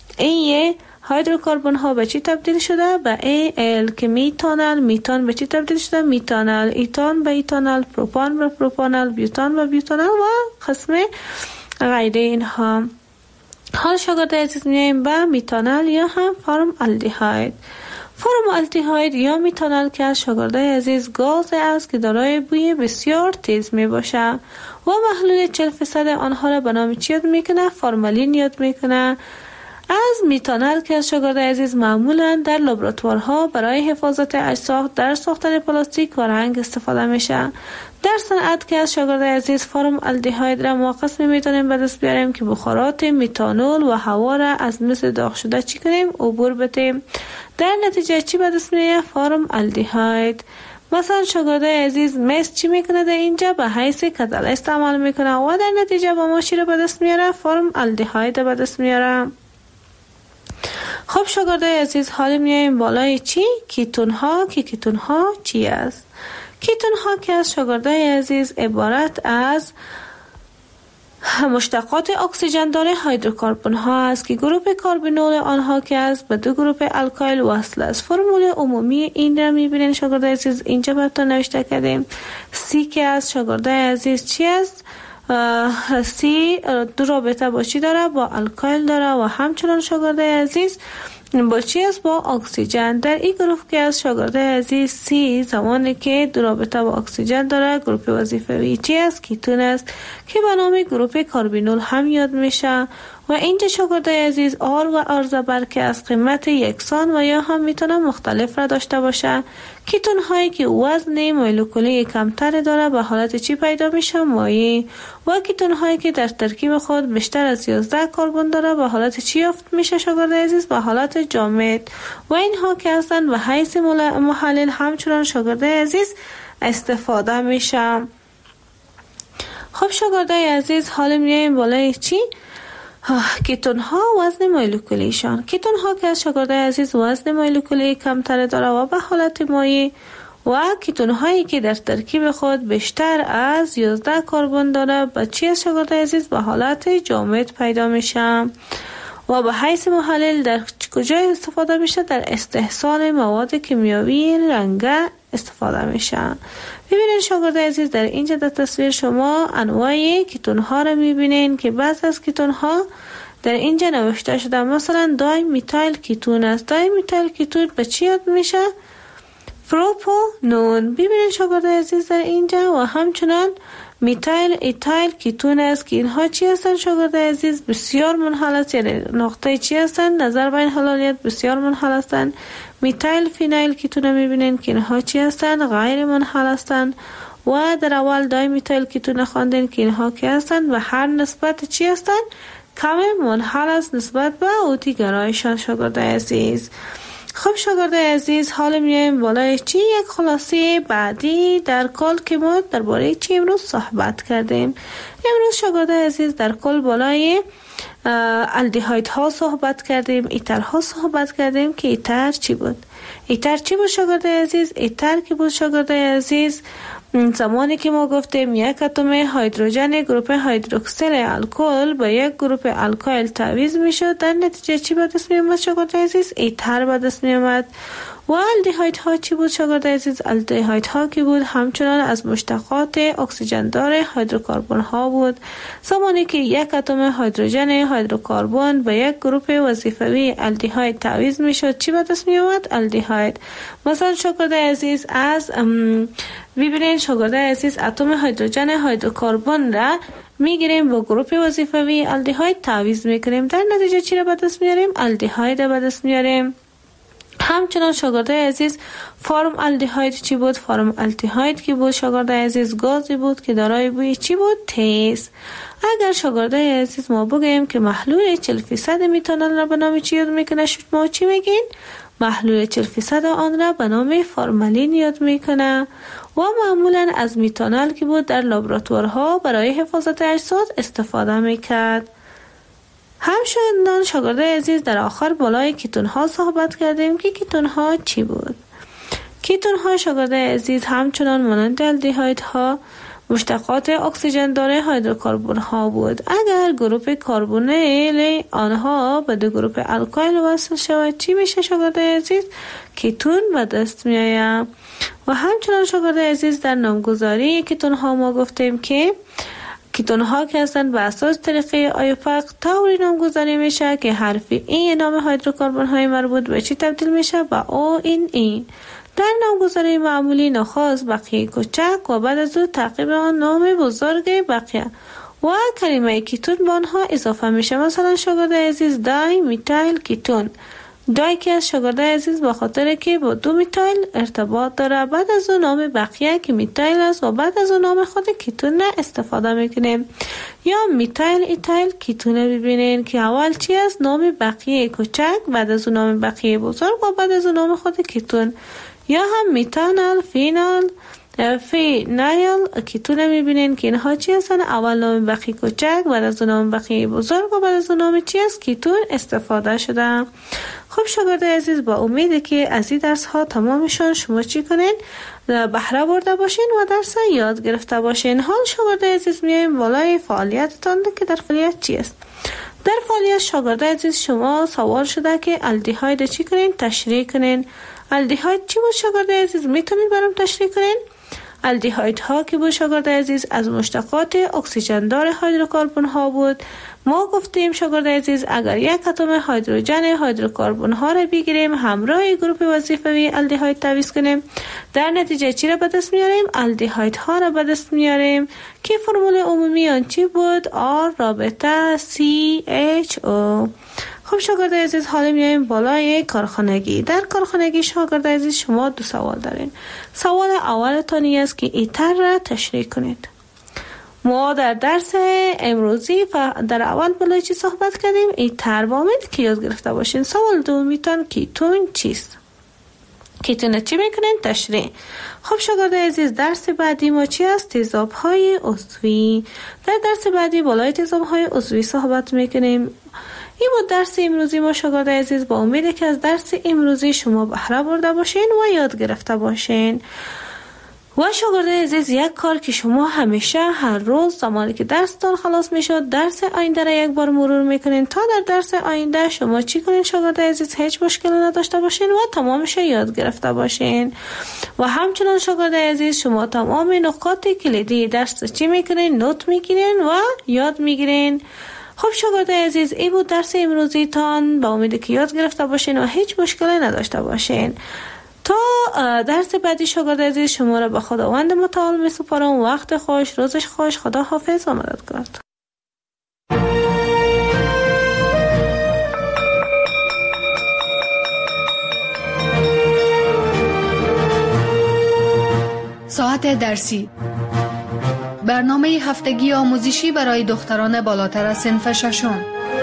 ای هیدروکربن ها به چی تبدیل شده؟ به AL که میتانل، میتان به چی تبدیل شده؟ میتانل، ایتان به ایتانل، پروپان به پروپانل، بیوتان به بیوتانل و قسم غیره اینها. حال شاگردای عزیز میایم به میتانل یا هم فرم الدیهاید. فرم الدیهاید یا میتانل که از شاگردای عزیز گاز است که دارای بوی بسیار تیز می باشه و محلول 40% آنها را به نام چی یاد میکنه؟ فرمالین یاد میکنه. از میتانل که از شاگردای عزیز معمولا در لابراتوارها برای حفاظت اجزا در ساختن پلاستیک و رنگ استفاده میشه. در صنعت که از شاگردای عزیز فرم الدیهاید را ما قسمی میتونیم به دست بیاریم که بخارات میتانول و هوا را از مثل داغ شده چی کنیم؟ عبور بدیم. در نتیجه چی به دست میاد؟ فرم الدیهاید. مثلا شاگردای عزیز مس چی میکنه؟ در اینجا به حیث کاتالیست عمل میکنه و در نتیجه با ما چی را به دست میاره؟ فرم الدیهاید به دست میاره. خب شاگردای عزیز حالا میایم بالای چی؟ کیتون ها. که کیتون ها چی است؟ کیتون ها که از شاگردای عزیز عبارت از مشتقات اکسیژن دار هیدروکربن ها است که گروپ کاربینول آنها که است به دو گروپ الکایل وصل است. فرمول عمومی این را میبینین شاگردای عزیز اینجا براتون نوشته کردیم. سی که از شاگردای عزیز چی است؟ سی دو رابطه با چی داره؟ با الکایل داره و همچنان شاگردای عزیز با چی است؟ با اکسیژن. در این گروه که از شاگردای عزیز سی زمانی که دو رابطه با اکسیژن داره گروپ وظیفه‌ای چی است؟ کیتون است که به نام گروپ کاربینول هم یاد میشه. و اینجا شاگردای عزیز آر و آر زبر که از قیمت یکسان و یا هم میتونه مختلف را داشته باشه. کیتون هایی که وزن مولکولی کمتر داره به حالت چی پیدا میشه؟ مایع. و کیتون هایی که در ترکیب خود بیشتر از 11 کربن داره به حالت چی یافت میشه شاگردای عزیز؟ به حالت جامد. و اینها که هستن به حیث محلل همچنان شاگردای عزیز استفاده میشه. خب شاگردای عزیز حالا میایم بالای چی؟ کیتون ها وزن مولکولیشان. کیتون ها که از شاگردای عزیز وزن مولکولی کمتر داره و به حالت مایع و کیتون هایی که در ترکیب خود بیشتر از 11 کربن داره به چی از شاگردای عزیز؟ به حالت جامد پیدا میشه. و به حیث محلل در کجا استفاده میشه؟ در استحصال مواد کیمیاوی رنگه استفاده میشه. ببینید شاگردای عزیز در اینجا در تصویر شما انواع کیتون ها رو میبینین که بعض از کیتون ها در اینجا نوشته شده. مثلا دای میتایل کیتون است. دای میتایل کیتون به چی یاد میشه؟ پروپانون. ببینید شاگردای عزیز در اینجا و همچنان میتایل ایتایل کیتون است که اینها چی هستند شاگرد عزیز؟ بسیار منحل است، یعنی نقطه چی هستند؟ نظر به این حلالیت بسیار منحل هستند. میتایل فینایل کیتون میبینین که اینها چی هستند؟ غیر منحل هستند. و در اول دای میتایل کیتون خواندین که اینها کی هستند و هر نسبت چی هستند؟ کم منحل است نسبت به اوتی گرایشان شاگرد عزیز. خب شاگرد عزیز، حالا میایم بالای چی؟ یک خلاصه بعدی در کل که ما درباره چی امروز صحبت کردیم. امروز شاگرد عزیز در کل بالای الدهاید ها صحبت کردیم، ایتر ها صحبت کردیم که ایتر چی بود؟ ایتر چی بود شاگرد عزیز؟ ایتر که بود شاگرد عزیز زمانی که ما گفتیم یک اتم هیدروژن گروپ هیدروکسیل الکل با یک گروپ الکایل تعویض میشد، در نتیجه چی به دست می اومد شاگرد عزیز؟ ایتر به دست می اومد. و الدهاید ها چی بود شاگرد عزیز؟ الدهاید ها که بود همچنان از مشتقات اکسیژن دار هیدروکربن ها بود. زمانی که یک اتم هیدروژن هیدروکربن با یک گروپ وظیفوی الدهاید تعویض میشد چی به دست می اومد؟ الدهاید. مثلا شاگرد عزیز از ببینید شاگرد عزیز اتم هیدروژن هیدروکربن را میگیریم با گروپ وظیفوی الدهاید تعویض میکنیم، در نتیجه چی را به دست میاریم؟ الدهاید را به دست میاریم. همچنان شاگرد عزیز فرم الدهاید چی بود؟ فرم الدهاید که بود شاگرد عزیز گازی بود که دارای بوی چی بود؟ تیز. اگر شاگرد عزیز ما بگیم که محلول 40% میتانول را به نام چی یاد میکنه، شما چی میگین؟ محلول 40% آن را به نام فرمالین یاد میکنه و معمولا از میتانول که بود در لابراتوارها برای حفاظت اجساد استفاده میکرد. همچنان شاگرد عزیز در آخر بالای کیتون ها صحبت کردیم که کیتون ها چی بود؟ کیتون ها شاگرد عزیز همچنان مانند الدهاید ها مشتقات اکسیژن دار هیدروکربن ها بود. اگر گروپ کربونیل آنها به دو گروپ الکایل وصل شود چی میشه شاگرد عزیز؟ کیتون به دست می آید. و همچنان شاگرد عزیز در نامگذاری کیتون ها ما گفتیم که کیتون ها که هستند به اساس طریقه آیوپاک طوری نامگذاری میشه که حرف ای نام هیدروکربن های مربوط به چی تبدیل میشه؟ به او این ای. در نامگذاری معمولی نخست بقیه کوچک و بعد از او تعقیب آن نام بزرگ بقیه و کلمه کیتون به آنها اضافه میشه. مثلا شاگرد عزیز دای میتایل کیتون، دای که از شاگرد عزیز به خاطر که با دو میتایل ارتباط داره، بعد از اون نام بقیه که میتایل است و بعد از اون نام خود کیتون استفاده میکنیم. یا میتایل ایتایل کیتون ببینین که اول چی است؟ نام بقیه کوچک، بعد از اون نام بقیه بزرگ و بعد از اون نام خود کیتون. یا هم میتانال فینایل کیتون میبینین که اینها چی هستن؟ اول نام بقیه کوچک، بعد از اون نام بقیه بزرگ و بعد از اون نام چی است؟ کیتون استفاده شده. خب شاگرد عزیز با امید که از این درس ها تمامشون شما چی کنین؟ بهره برده باشین و درس یاد گرفته باشین. حال شاگرد عزیز میایم بالای فعالیتتان که در فعالیت چی است؟ در فعالیت شاگرد عزیز شما سوال شده که الدهاید چی کنین؟ تشریح کنین. الدهاید چی بود شاگرد عزیز؟ میتونید برام تشریح کنین؟ الدهاید ها که بود شاگرد عزیز از مشتقات اکسیژن دار هیدروکربن ها بود. ما گفتیم شاگرد عزیز اگر یک اتم هیدروژن هیدروکربن ها را بگیریم همراه گروپ وظیفوی الدهاید تعویض کنیم، در نتیجه چی را به دست میاریم؟ الدهاید ها را به دست میاریم که فرمول عمومی آن چی بود؟ R رابطه CHO. خب شاگرد عزیز حالا میایم بالای کارخانگی. در کارخانگی شاگرد عزیز شما دو سوال دارین. سوال اولتانی است که ایتر را تشریح کنید. ما در درس امروزی در اول بالای چی صحبت کردیم؟ ایتر با امید که یاد گرفته باشین. سوال دومیتان کیتون چیست؟ کیتون چی میکنین؟ تشریح. خب شاگرد عزیز درس بعدی ما چی است؟ تیزاب های عضوی. در درس بعدی بالای تیزاب های عضوی صحبت میکنیم. این بود درس امروزی ما شاگرد عزیز. با امید که از درس امروزی شما بهره برده باشین و یاد گرفته باشین. و شاگرد عزیز یک کار که شما همیشه هر روز زمانی که درستان خلاص میشد درس آینده را یک بار مرور میکنین تا در درس آینده شما چی کنین شاگرد عزیز؟ هیچ مشکلی نداشته باشین و تمامش یاد گرفته باشین. و همچنان شاگرد عزیز شما تمام نکات کلیدی درس چی میکنین؟ نوت میگیرین و یاد میگیرین. خب شاگرد عزیز این بود درس امروزی تان. با امید که یاد گرفته باشین و هیچ مشکلی نداشته باشین. تا درس بعدی شاگرد عزیز شما را به خداوند متعال می سپارم. وقت خوش، روزش خوش، خدا حافظ و مددگار. ساعت درسی، برنامه هفتگی آموزشی برای دختران بالاتر از صنف ششم.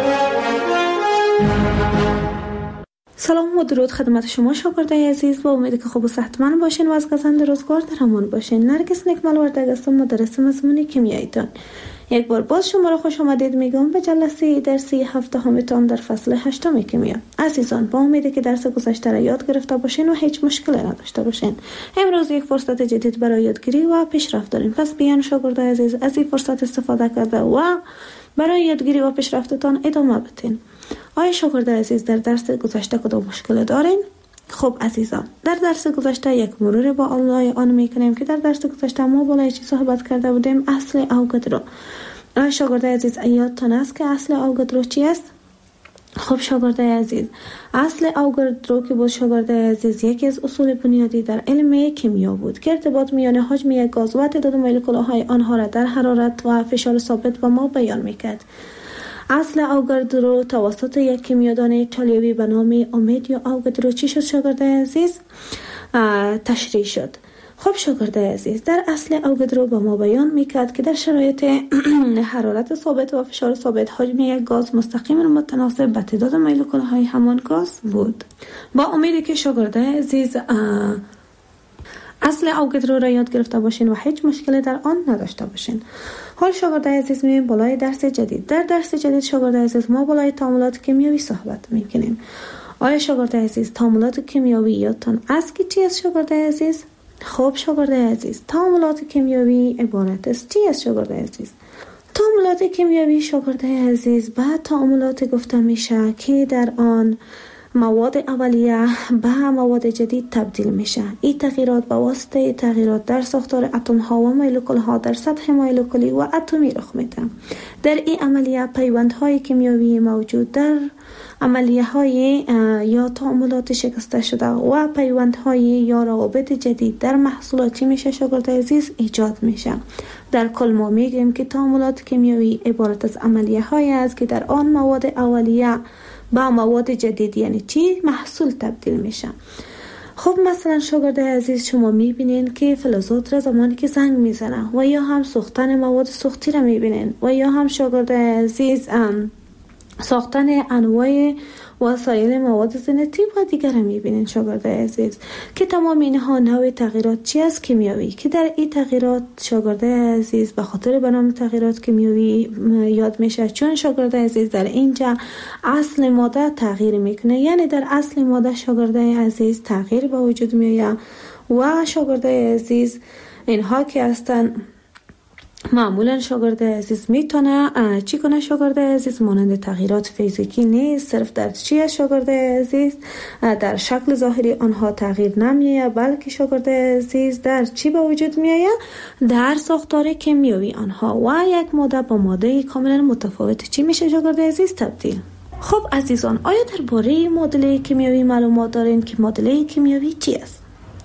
سلام و درود خدمت شما شاگردای عزیز، با امید که خوب و صحتمند باشین و از گزند روزگار در امان باشین. نرگس نکمل وردگ هستم، مدرس مضمون کیمیاییتان. یک بار باز شما را خوش آمدید میگم به جلسه درسی هفته‌هایتان در فصل 8 کیمیا. عزیزان، با امیدی که درس گذشته را یاد گرفته باشین و هیچ مشکلی نداشته باشین. امروز یک فرصت جدید برای یادگیری و پیشرفت داریم. پس بیان شاگردای عزیز از این فرصت استفاده کرده و برای یادگیری و پیشرفتتان ادامه بدین. آیا شاگردای عزیز در درس گذشته کدام مشکل دارین؟ خب عزیزان، در درس گذشته یک مرور با الله آن میکنیم که در درس گذشته ما بالای چی صحبت کرده بودیم؟ اصل اوگادرو. آیا شاگردای عزیز یادتان است که اصل اوگادرو چی است؟ خب شاگردای عزیز، اصل اوگادرو که بود شاگردای عزیز یکی از اصول بنیادی در علم کیمیا بود که ارتباط میان حجم یک گاز و تعداد مولکول‌های آنها را در حرارت و فشار ثابت به ما بیان میکرد. اصل اوگادرو توسط یک کیمیادان ایتالیایی به نام آمدیو اوگادرو چی شد شاگردای عزیز؟ تشریح شد. خب شاگردای عزیز، در اصل اوگادرو به ما بیان میکرد که در شرایط حرارت ثابت و فشار ثابت حجم یک گاز مستقیما متناسب به تعداد مولکول‌های همان گاز بود. با امیدی که شاگردای عزیز اصل اوگادرو را یاد گرفته باشین و هیچ مشکلی در آن نداشته باشین. حال شاگردای عزیز می‌بینیم بالای درس جدید. در درس جدید شاگردای عزیز ما بالای تعاملات کیمیایی صحبت می‌کنیم. آیا شاگردای عزیز تعاملات کیمیایی یادتان است که چی است شاگردای عزیز؟ خب شاگردای عزیز، تعاملات کیمیایی عبارت از چی است شاگردای عزیز؟ تعاملات کیمیایی شاگردای عزیز بعد تعاملات گفته میشه که در آن مواد اولیه به مواد جدید تبدیل میشه. این تغییرات به واسطه تغییرات در ساختار اتم ها و مولکول ها در سطح مولکولی و اتمی رخ میده. در این عملیه پیوندهای کیمیایی موجود در عملیه های یا تعاملات شکسته شده و پیوندهای یا روابط جدید در محصولاتی میشه شاگردای عزیز ایجاد میشه. در کل ما میگیم که تعاملات کیمیایی عبارت از عملیه های است که در آن مواد اولیه با مواد جدید یعنی چی؟ محصول تبدیل میشه. خب مثلا شاگردای عزیز شما میبینین که فلزات را زمانی که زنگ میزنه و یا هم سوختن مواد سوختی را میبینین و یا هم شاگردای عزیز ساختن انواع وسایل مواد زینتی و دیگر میبینین شاگردای عزیز که تمام اینها نوع تغییرات چی است؟ کیمیایی. که در این تغییرات شاگردای عزیز به خاطر به نام تغییرات کیمیایی یاد میشه، چون شاگردای عزیز در اینجا اصل ماده تغییر میکنه. یعنی در اصل ماده شاگردای عزیز تغییر به وجود میاد و شاگردای عزیز اینها که هستن معمولا شاگردای عزیز میتونه چی کنه شاگردای عزیز؟ مانند تغییرات فیزیکی نیست، صرف در چی شاگردای عزیز؟ در شکل ظاهری آنها تغییر نمیه، بلکه شاگردای عزیز در چی به وجود میایه؟ در ساختار کیمیایی آنها و یک ماده با ماده کاملا متفاوت چی میشه شاگردای عزیز؟ تبدیل. خب عزیزان، آیا درباره معادله کیمیایی معلومات دارین که معادله کیمیایی چی است؟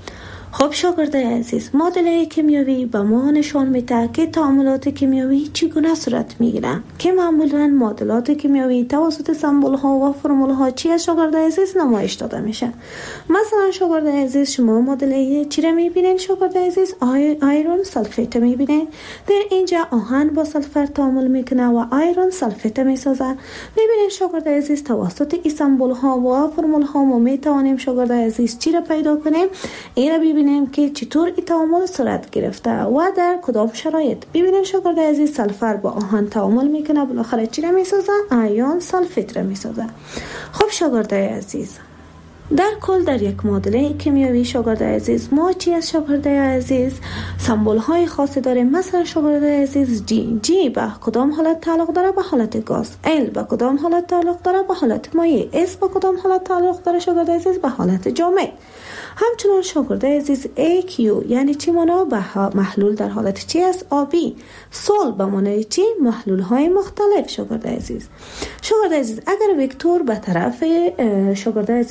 خب شاگردای عزیز، معادله کیمیایی به ما نشان میده که تعاملات کیمیایی چگونه صورت میگیرن که معمولا معادلات کیمیایی توسط سمبل ها و فرمول ها چی از شاگردای عزیز نمایش داده میشه. مثلا شاگردای عزیز شما معادله چی را میبینین شاگردای عزیز؟ آیرون سلفیت میبینین. در اینجا آهن با سلفر تعامل میکنه و آیرون سلفیت میسازه. میبینین شاگردای عزیز توسط این سمبل ها و فرمول ها ما میتوانیم شاگردای عزیز چی را پیدا کنیم؟ این را ببینیم که چطور این تعامل صورت گرفته و در کدام شرایط. ببینیم شاگردای عزیز سلفر با آهن تعامل میکنه، بالاخره چی را میسازه؟ آیون سلفیت را میسازه. خب شاگردای عزیز، در کل در یک معادله کیمیایی شاگردای عزیز ما چی از شاگردای عزیز؟ سمبل های خاصی داریم. مثلا شاگردای عزیز جی به کدام حالت تعلق داره؟ به حالت گاز. ال به کدام حالت تعلق داره؟ به حالت مایع. اس به کدام حالت تعلق داره شاگردای عزیز؟ به حالت جامد. همچنان شاگردای عزیز AQ یعنی چی مانا؟ به محلول در حالت چی است؟ آبی. سول به معنای چی؟ محلول های مختلف شاگردای عزیز. شاگردای عزیز اگر وکتور به طرف شاگردای عزیز راست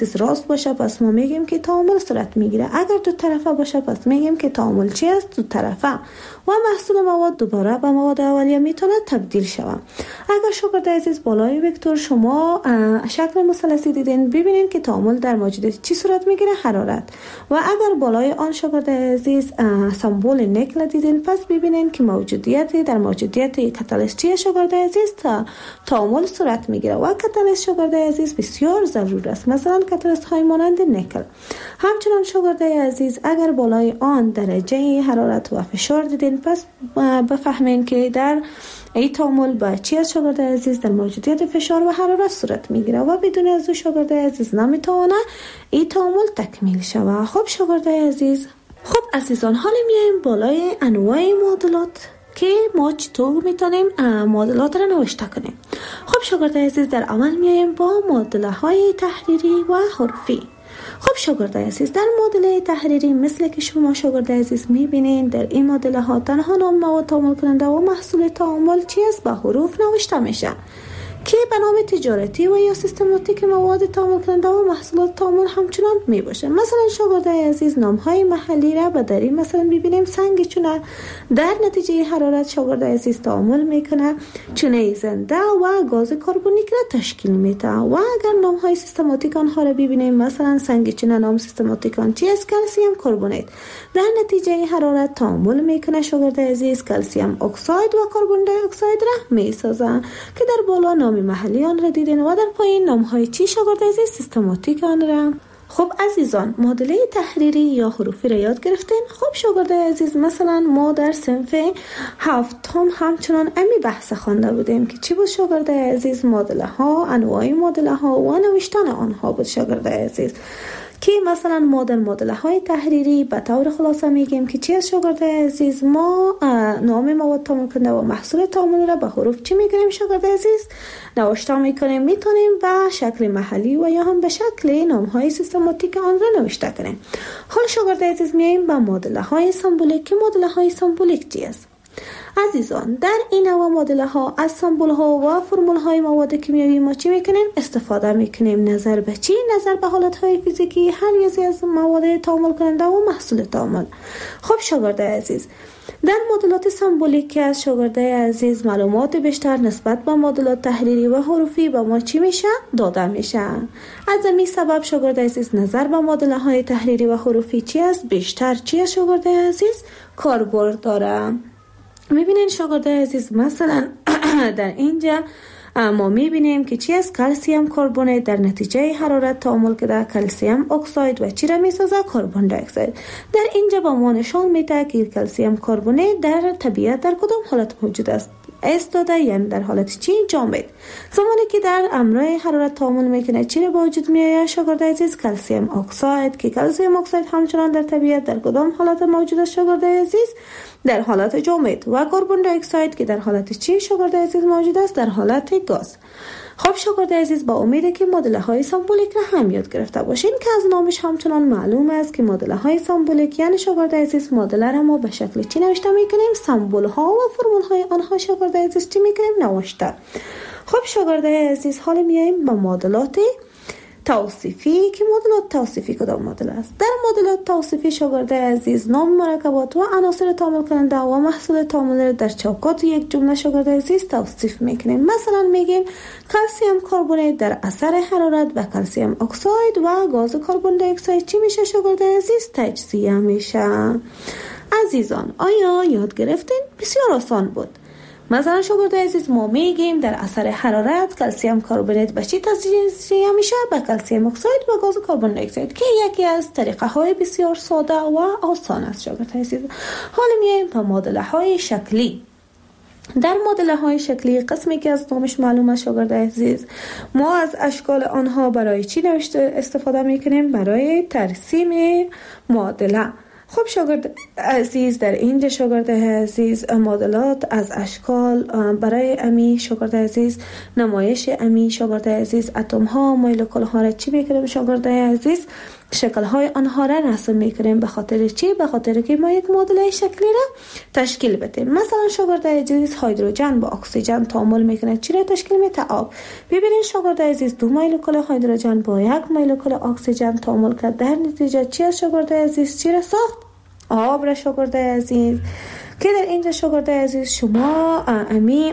باشه پس ما میگیم که تعامل صورت میگیره. اگر دو طرفه باشه پس میگیم که تعامل چی است؟ دو طرفه. و محصول مواد دوباره به مواد اولیه میتونه تبدیل شود. اگر شاگرد عزیز بالای وکتور شما شکل مثلثی دیدین، ببینید که تعامل در موجودیت چی صورت میگیره؟ حرارت. و اگر بالای آن شاگرد عزیز سمبل نیکل دیدین، پس ببینید که در موجودیت کاتالیست چی شاگرد عزیز تعامل صورت میگیره. و کاتالیست شاگرد عزیز بسیار ضرور است، مثلا کاتالیست های مانند نیکل. همچنان شاگرد عزیز اگر بالای آن درجه حرارت و فشار دیدین، پس بفهمین که در ای تعامل با چی از شاگرد عزیز در موجودیت فشار و حرارت صورت میگیره و بدون از او شاگرد عزیز نمیتونه ای تعامل تکمیل شود. خب شاگرد عزیز، خب عزیزان، حالا میایم بالای انواع معادلات که ما چطور میتونیم معادلات را نوشته کنیم. خب شاگرد عزیز، در اول میایم با معادله های تحریری و حروفی. خب شاگرد عزیز، در معادله تحریری مثل که شما شاگرد عزیز میبینین، در این معادله ها تنها نام مواد تعامل کننده و محصول تعامل چی است؟ با حروف نوشته میشه که به نام تجارتی و یا سیستماتیک مواد تعامل کننده و محصولات تعامل همچنان می باشه. مثلا شاگرد عزیز نام های محلی را به دری مثلا ببینیم سنگ چونه در نتیجه حرارت شاگرد عزیز تعامل میکنه، چونه زنده و گاز کربونیک را تشکیل میده. و اگر نام های سیستماتیک آنها را ببینیم، مثلا سنگ چونه نام سیستماتیک آن چی است؟ کلسیم کربونیت. در نتیجه حرارت تعامل میکنه شاگرد عزیز، کلسیم اکساید و کربن دی اکساید را میسازه که در بالا نام محلی آن را دیدین و در پایین نام های چی شاگرد عزیز؟ سیستماتیک آن را. خب عزیزان، معادله تحریری یا حروفی را یاد گرفتین. خب شاگرد عزیز، مثلا ما در صنف هفتم همچنان امی بحث خوانده بودیم که چی بود شاگرد عزیز؟ معادله ها، انواع معادله ها و نوشتن آنها بود شاگرد عزیز. که مثلا ما در معادله های تحریری به طور خلاصه میگیم که چی از شاگرد عزیز؟ ما نام مواد تعامل کننده و محصول تعامل را به حروف چی میکنیم شاگرد عزیز؟ نوشته میکنیم. میتونیم به شکل محلی و یا هم به شکل نام های سیستماتیک آن را نوشته کنیم. حال شاگرد عزیز میایم به معادله های سمبولیک. که معادله های سمبولیک چی است؟ عزیزان، در این نوع معادله ها از سمبول ها و فرمول های مواد کیمیایی ما چی میکنیم؟ استفاده میکنیم. نظر به چی؟ نظر به حالت های فیزیکی هر یکی از مواد تعامل کننده و محصول تعامل. خب شاگرد عزیز، در معادلات سمبولیک که از شاگرد عزیز معلومات بیشتر نسبت به معادلات تحریری و حروفی به ما چی میشه؟ داده میشه. از همین سبب شاگرد عزیز نظر به معادله های تحریری و حروفی چی است؟ بیشتر چی است شاگرد عزیز؟ کاربرد داره. میبینین شاگرد عزیز، مثلا در اینجا ما میبینیم که چی است؟ کلسیم کربونیت در نتیجه حرارت تعامل کرده کلسیم اکساید و چی را میسازه؟ کربن دی اکساید. در اینجا با ما نشان میده که کلسیم کربونیت در طبیعت در کدام حالت موجود است؟ استاده، یعنی در حالت چی؟ جامد. زمانی که در امرای حرارت تعامل میکنه چی را به وجود میآید شاگرد عزیز؟ کلسیم اکساید. که کلسیم اکساید همچنان در طبیعت در کدام حالت موجود است شاگرد عزیز؟ در حالت جامد. و کربن دی اکساید که در حالت چی شاگرد عزیز موجود است؟ در حالت گاز. خب شاگرد عزیز، با امید که معادله های سمبولیک را هم یاد گرفته باشین که از نامش همچنان معلوم است که معادله های سمبولیک یعنی شاگرد عزیز معادله را ما به شکل چی نوشته میکنیم؟ سمبول ها و فرمول های آنها شاگرد عزیز چی میکنیم؟ نوشته. خب شاگرد عزیز، حالا میایم به معادلات توصیفی. که معادلات توصیفی کدام معادله است؟ در معادلات توصیفی شاگرد عزیز نام مرکبات و عناصر تعامل کننده و محصول تعامل در چوکات یک جمله شاگرد عزیز توصیف میکنیم. مثلا میگیم کلسیم کربونیت در اثر حرارت و کلسیم اکساید و گاز کربن دی اکساید چی میشه شاگرد عزیز؟ تجزیه میشه. عزیزان، آیا یاد گرفتین؟ بسیار آسان بود. مثلا شاگرد عزیز، ما میگیم در اثر حرارت کلسیم کربونیت به چی تجزیه میشه؟ به کلسیم اکساید و گاز کربن دی اکساید که یکی از طریقه های بسیار ساده و آسان است شاگرد عزیز. حالا میایم به معادله های شکلی. در معادله های شکلی قسمی که از نامش معلوم است شاگرد عزیز، ما از اشکال آنها برای چی استفاده میکنیم؟ برای ترسیم معادله. خب شاگرد عزیز، در اینجا شاگرد عزیز مدلات از اشکال برای امی شاگرد عزیز، نمایش امی شاگرد عزیز اتم ها مولکول ها را چی میکنیم شاگرد عزیز؟ شکل های آنها را رسم میکنیم. به خاطر چی؟ به خاطر که ما یک مدل شکلی را تشکیل بدیم. مثلا شاگرد عزیز هیدروژن با اکسیژن تعامل میکنه، چی را تشکیل میده؟ آب. ببینید شاگرد عزیز دو مولکول هیدروژن با یک مولکول اکسیژن تعامل کرد، در نتیجه چی از شاگرد عزیز چی را ساخت؟ آب را شاگرد عزیز. که در اینجا شاگرد عزیز شما امی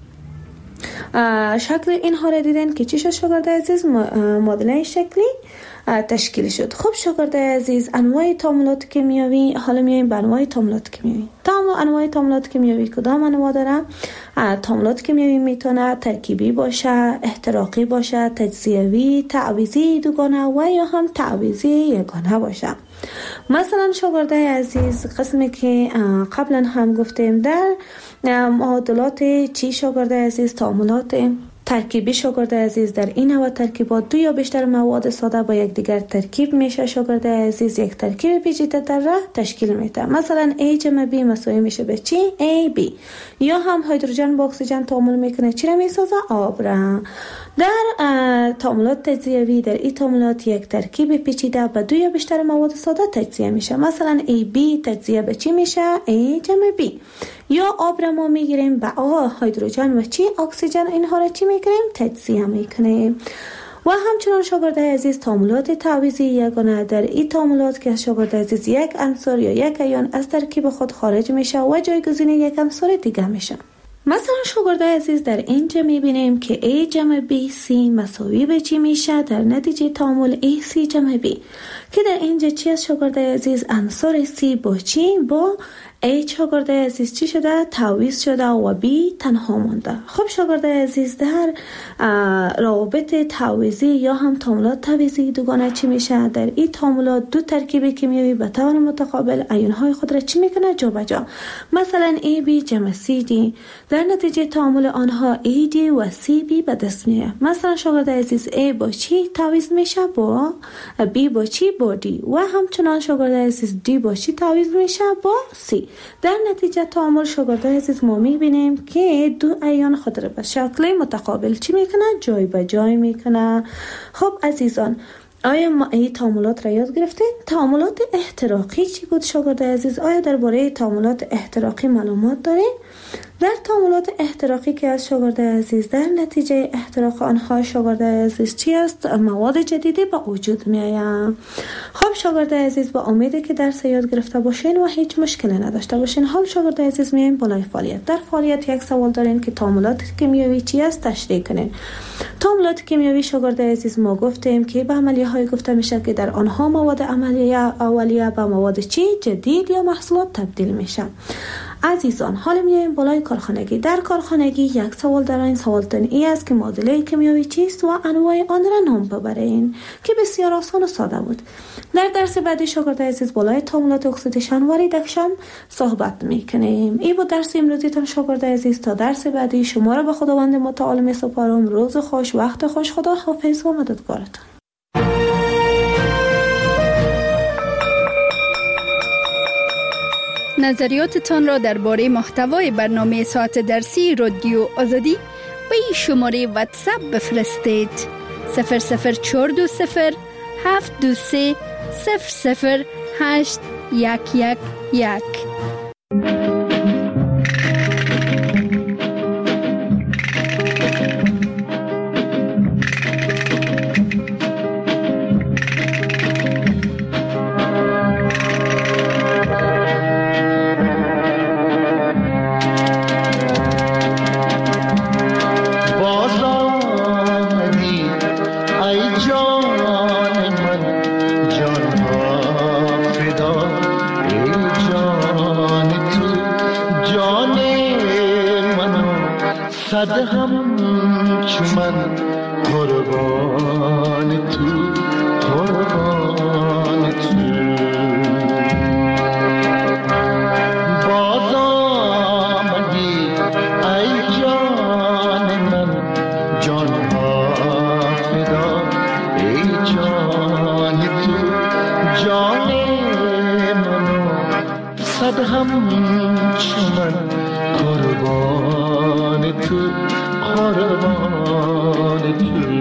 شکل اینها را دیدن که چی شد شاگرد عزیز؟ مدل شکلی تشکیل شد. خب شاگرد عزیز انواع تعاملات کیمیایی، حالا میایم به انواع تعاملات کیمیایی. انواع تعاملات کیمیایی کدام انواع داره؟ تعاملات کیمیایی میتونه ترکیبی باشه، احتراقی باشه، تجزیوی، تعویضی دوگانه و یا هم تعویضی یگانه باشه. مثلا شاگرد عزیز قسمی که قبلا هم گفتیم در معادلات چی شاگرد عزیز؟ تعاملات ترکیبی شاگرد عزیز، در این نوع ترکیبات دو یا بیشتر مواد ساده با یک دیگر ترکیب میشه شاگرد عزیز، یک ترکیب پیچیده تر را تشکیل میده. مثلا A جمع B مساوی میشه به چی؟ AB. یا هم هیدروژن با اکسیژن تعامل میکنه، چی را میسازه؟ آب را. در تعاملات تجزیوی، در این تعاملات یک ترکیب پیچیده با دو یا بیشتر مواد ساده تجزیه میشه. مثلا AB تجزیه به چی میشه؟ A جمع B. یا آب را ما میگیریم با هیدروژن و چی؟ اکسیژن، اینها را چی میکنیم؟ تجزیه میکنیم. و همچنان شاگرد عزیز تعاملات تعویضی یگانه، در این تعاملات که شاگرد عزیز یک عنصر یا یک ایون از ترکیب خود خارج میشه و جایگزین یک عنصر دیگه میشه. مثلا شاگرد عزیز در اینجا میبینیم که A جمع BC مساوی به چی میشه؟ در نتیجه تعامل AC جمع B که در اینجا چی از شاگرد عزیز؟ عنصر C با چی؟ با A شاگرد عزیز چی شده؟ تعویض شده و B تنها مونده. خب شاگرد عزیز در روابط تعویضی یا هم تعاملات تعویضی دوگانه چی میشه؟ در این تعاملات دو ترکیب کیمیایی به طور متقابل ایون‌های خود را چی میکنه؟ جابجا. مثلا AB جمع CD در نتیجه تعامل آنها AD و CB به دست میاد. مثلا شاگرد عزیز A با چی تعویض میشه؟ با B با چی؟ با D. و همچنان شاگرد عزیز D با چی تعویض میشه؟ با C. در نتیجه تعامل شاگرد عزیز ما میبینیم که دو ایون خود را به شکل متقابل چی میکنه؟ جای به جای میکنه. خب عزیزان، آیا ما این تعاملات را یاد گرفتین؟ تعاملات احتراقی چی بود شاگرد عزیز؟ آیا درباره تعاملات احتراقی معلومات دارین؟ در تعاملات احتراقی که از شاگرد عزیز در نتیجه احتراق آنها شاگرد عزیز چی است؟ مواد جدیدی به وجود می آید. خب شاگرد عزیز با امیده که درس یاد گرفته باشین و هیچ مشکلی نداشته باشین. حال شاگرد عزیز میایم بالای فعالیت. در فعالیت یک سوال دارین که تعاملات کیمیایی چی است؟ تشریح کنین. تعاملات کیمیایی شاگرد عزیز ما گفتیم که به عملیه های گفته میشه که در آنها مواد عملیه اولیه به مواد چی؟ جدید یا محصولات تبدیل میشه. عزیزان حالا میایم بالای کارخانگی. در کارخانگی یک سوال در این سوالتون ای است که معادله کیمیایی چیست و انواع آن را نام ببرین که بسیار آسان و ساده بود. در درس بعدی شاگرد عزیز بالای تعاملات اکسیدیشن و ریدکشن صحبت میکنیم. این بود درس امروزیتان شاگرد عزیز. تا درس بعدی شما را به خداوند متعال میسپارم. روز خوش، وقت خوش، خدا حافظ و مددگارتان. نظریاتتان را درباره محتوای برنامه ساعت درسی رادیو آزادی به این شماره واتساپ بفرستید: 00420 723 00811. صد هم چمن قربان تو، قربان تو. باز آمدی ای جان من، جان ها فدا ای جان تو، جان منو صد همچون قربان تو قربان تو.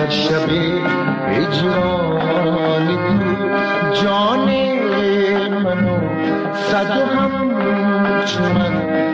در شب هجران تو جان منو صد هم چون من